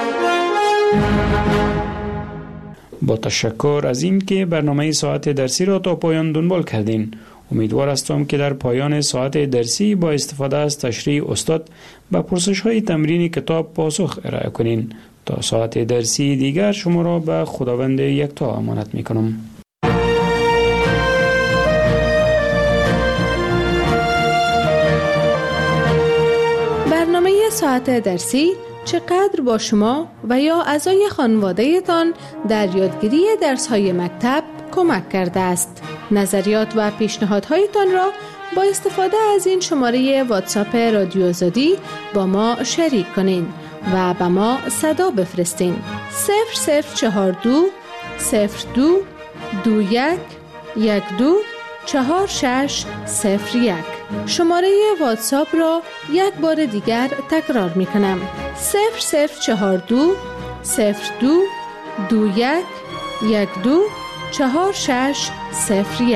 با تشکر از این که برنامه ساعت درسی را تا پایان دنبال کردین. امیدوار هستم که در پایان ساعت درسی با استفاده از تشریح استاد به پرسش‌های تمرین کتاب پاسخ ارائه کنین. تا ساعت درسی دیگر شما را به خداوند یکتا امانت می‌کنم. برنامه ساعت درسی چقدر با شما و یا اعضای خانواده تان در یادگیری درس‌های مکتب کمک کرده است؟ نظریات و پیشنهادهایتان را با استفاده از این شماره واتساپ رادیو آزادی با ما شریک کنین و به ما صدا بفرستین. 0042 02 21 12 4601. شماره واتساپ را یک بار دیگر تکرار می کنم. 0042 02 21 12 4601.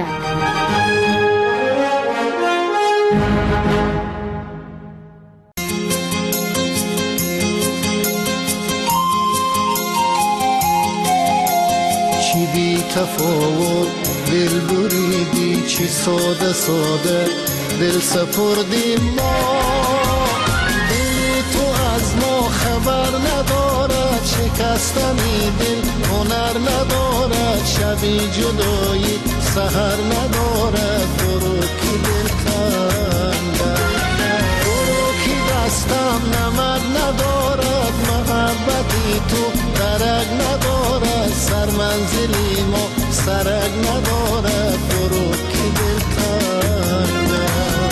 چی بی تفاوت دل بریدی، چی ساده ساده دل سپردیم ما. دل تو از ما خبر ندارد، شکستنی دل هنر ندارد. شبی جدایی سحر ندارد، برو کی دل کندد، برو کی دستم نمد ندارد. محبتی تو درک ندارد، سر منزلی ما سرک ندارد، برو کی دل کندد.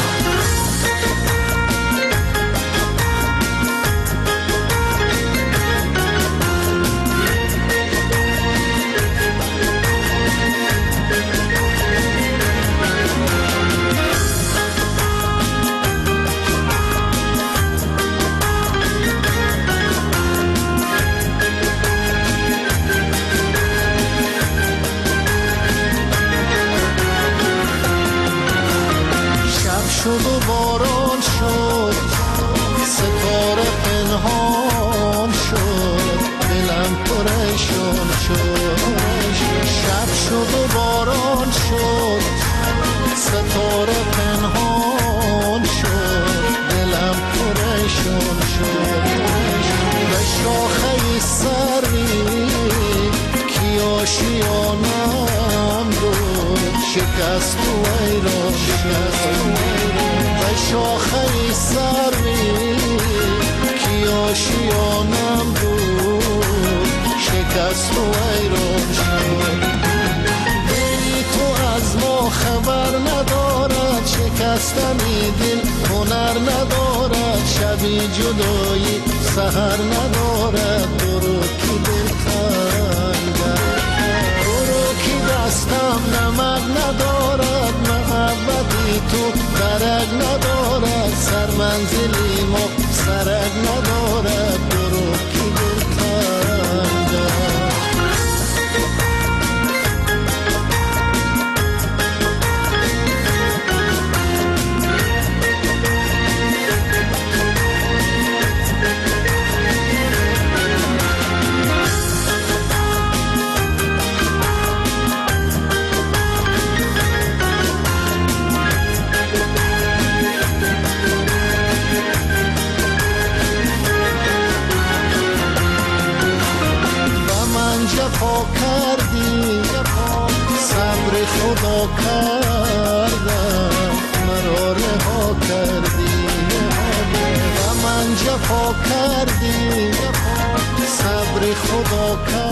شد و باران شد، ستاره پنهان شد، دلم پریشان شد. شب شد و باران شد، ستاره پنهان شد، دلم پریشان شد. به شاخه سری کی آشیانم بود، شکست و ایران شد. به شاخه سری کی آشیانم بود، شکست و ایران شد. دلی تو از ما خبر ندارد، شکستنی دل هنر ندارد. شبی جدایی سحر ندارد، برو کی دل کندد، برو کی دست دوستم نمک ندارد، محبتی تو درک ندارد، سر منزلی ما سرک ندارد، برو کی دلتنگ دارد. جفا کردی، صبر خدا کردم، مرا رها کردی و من جفا کردی، صبر خدا کردم.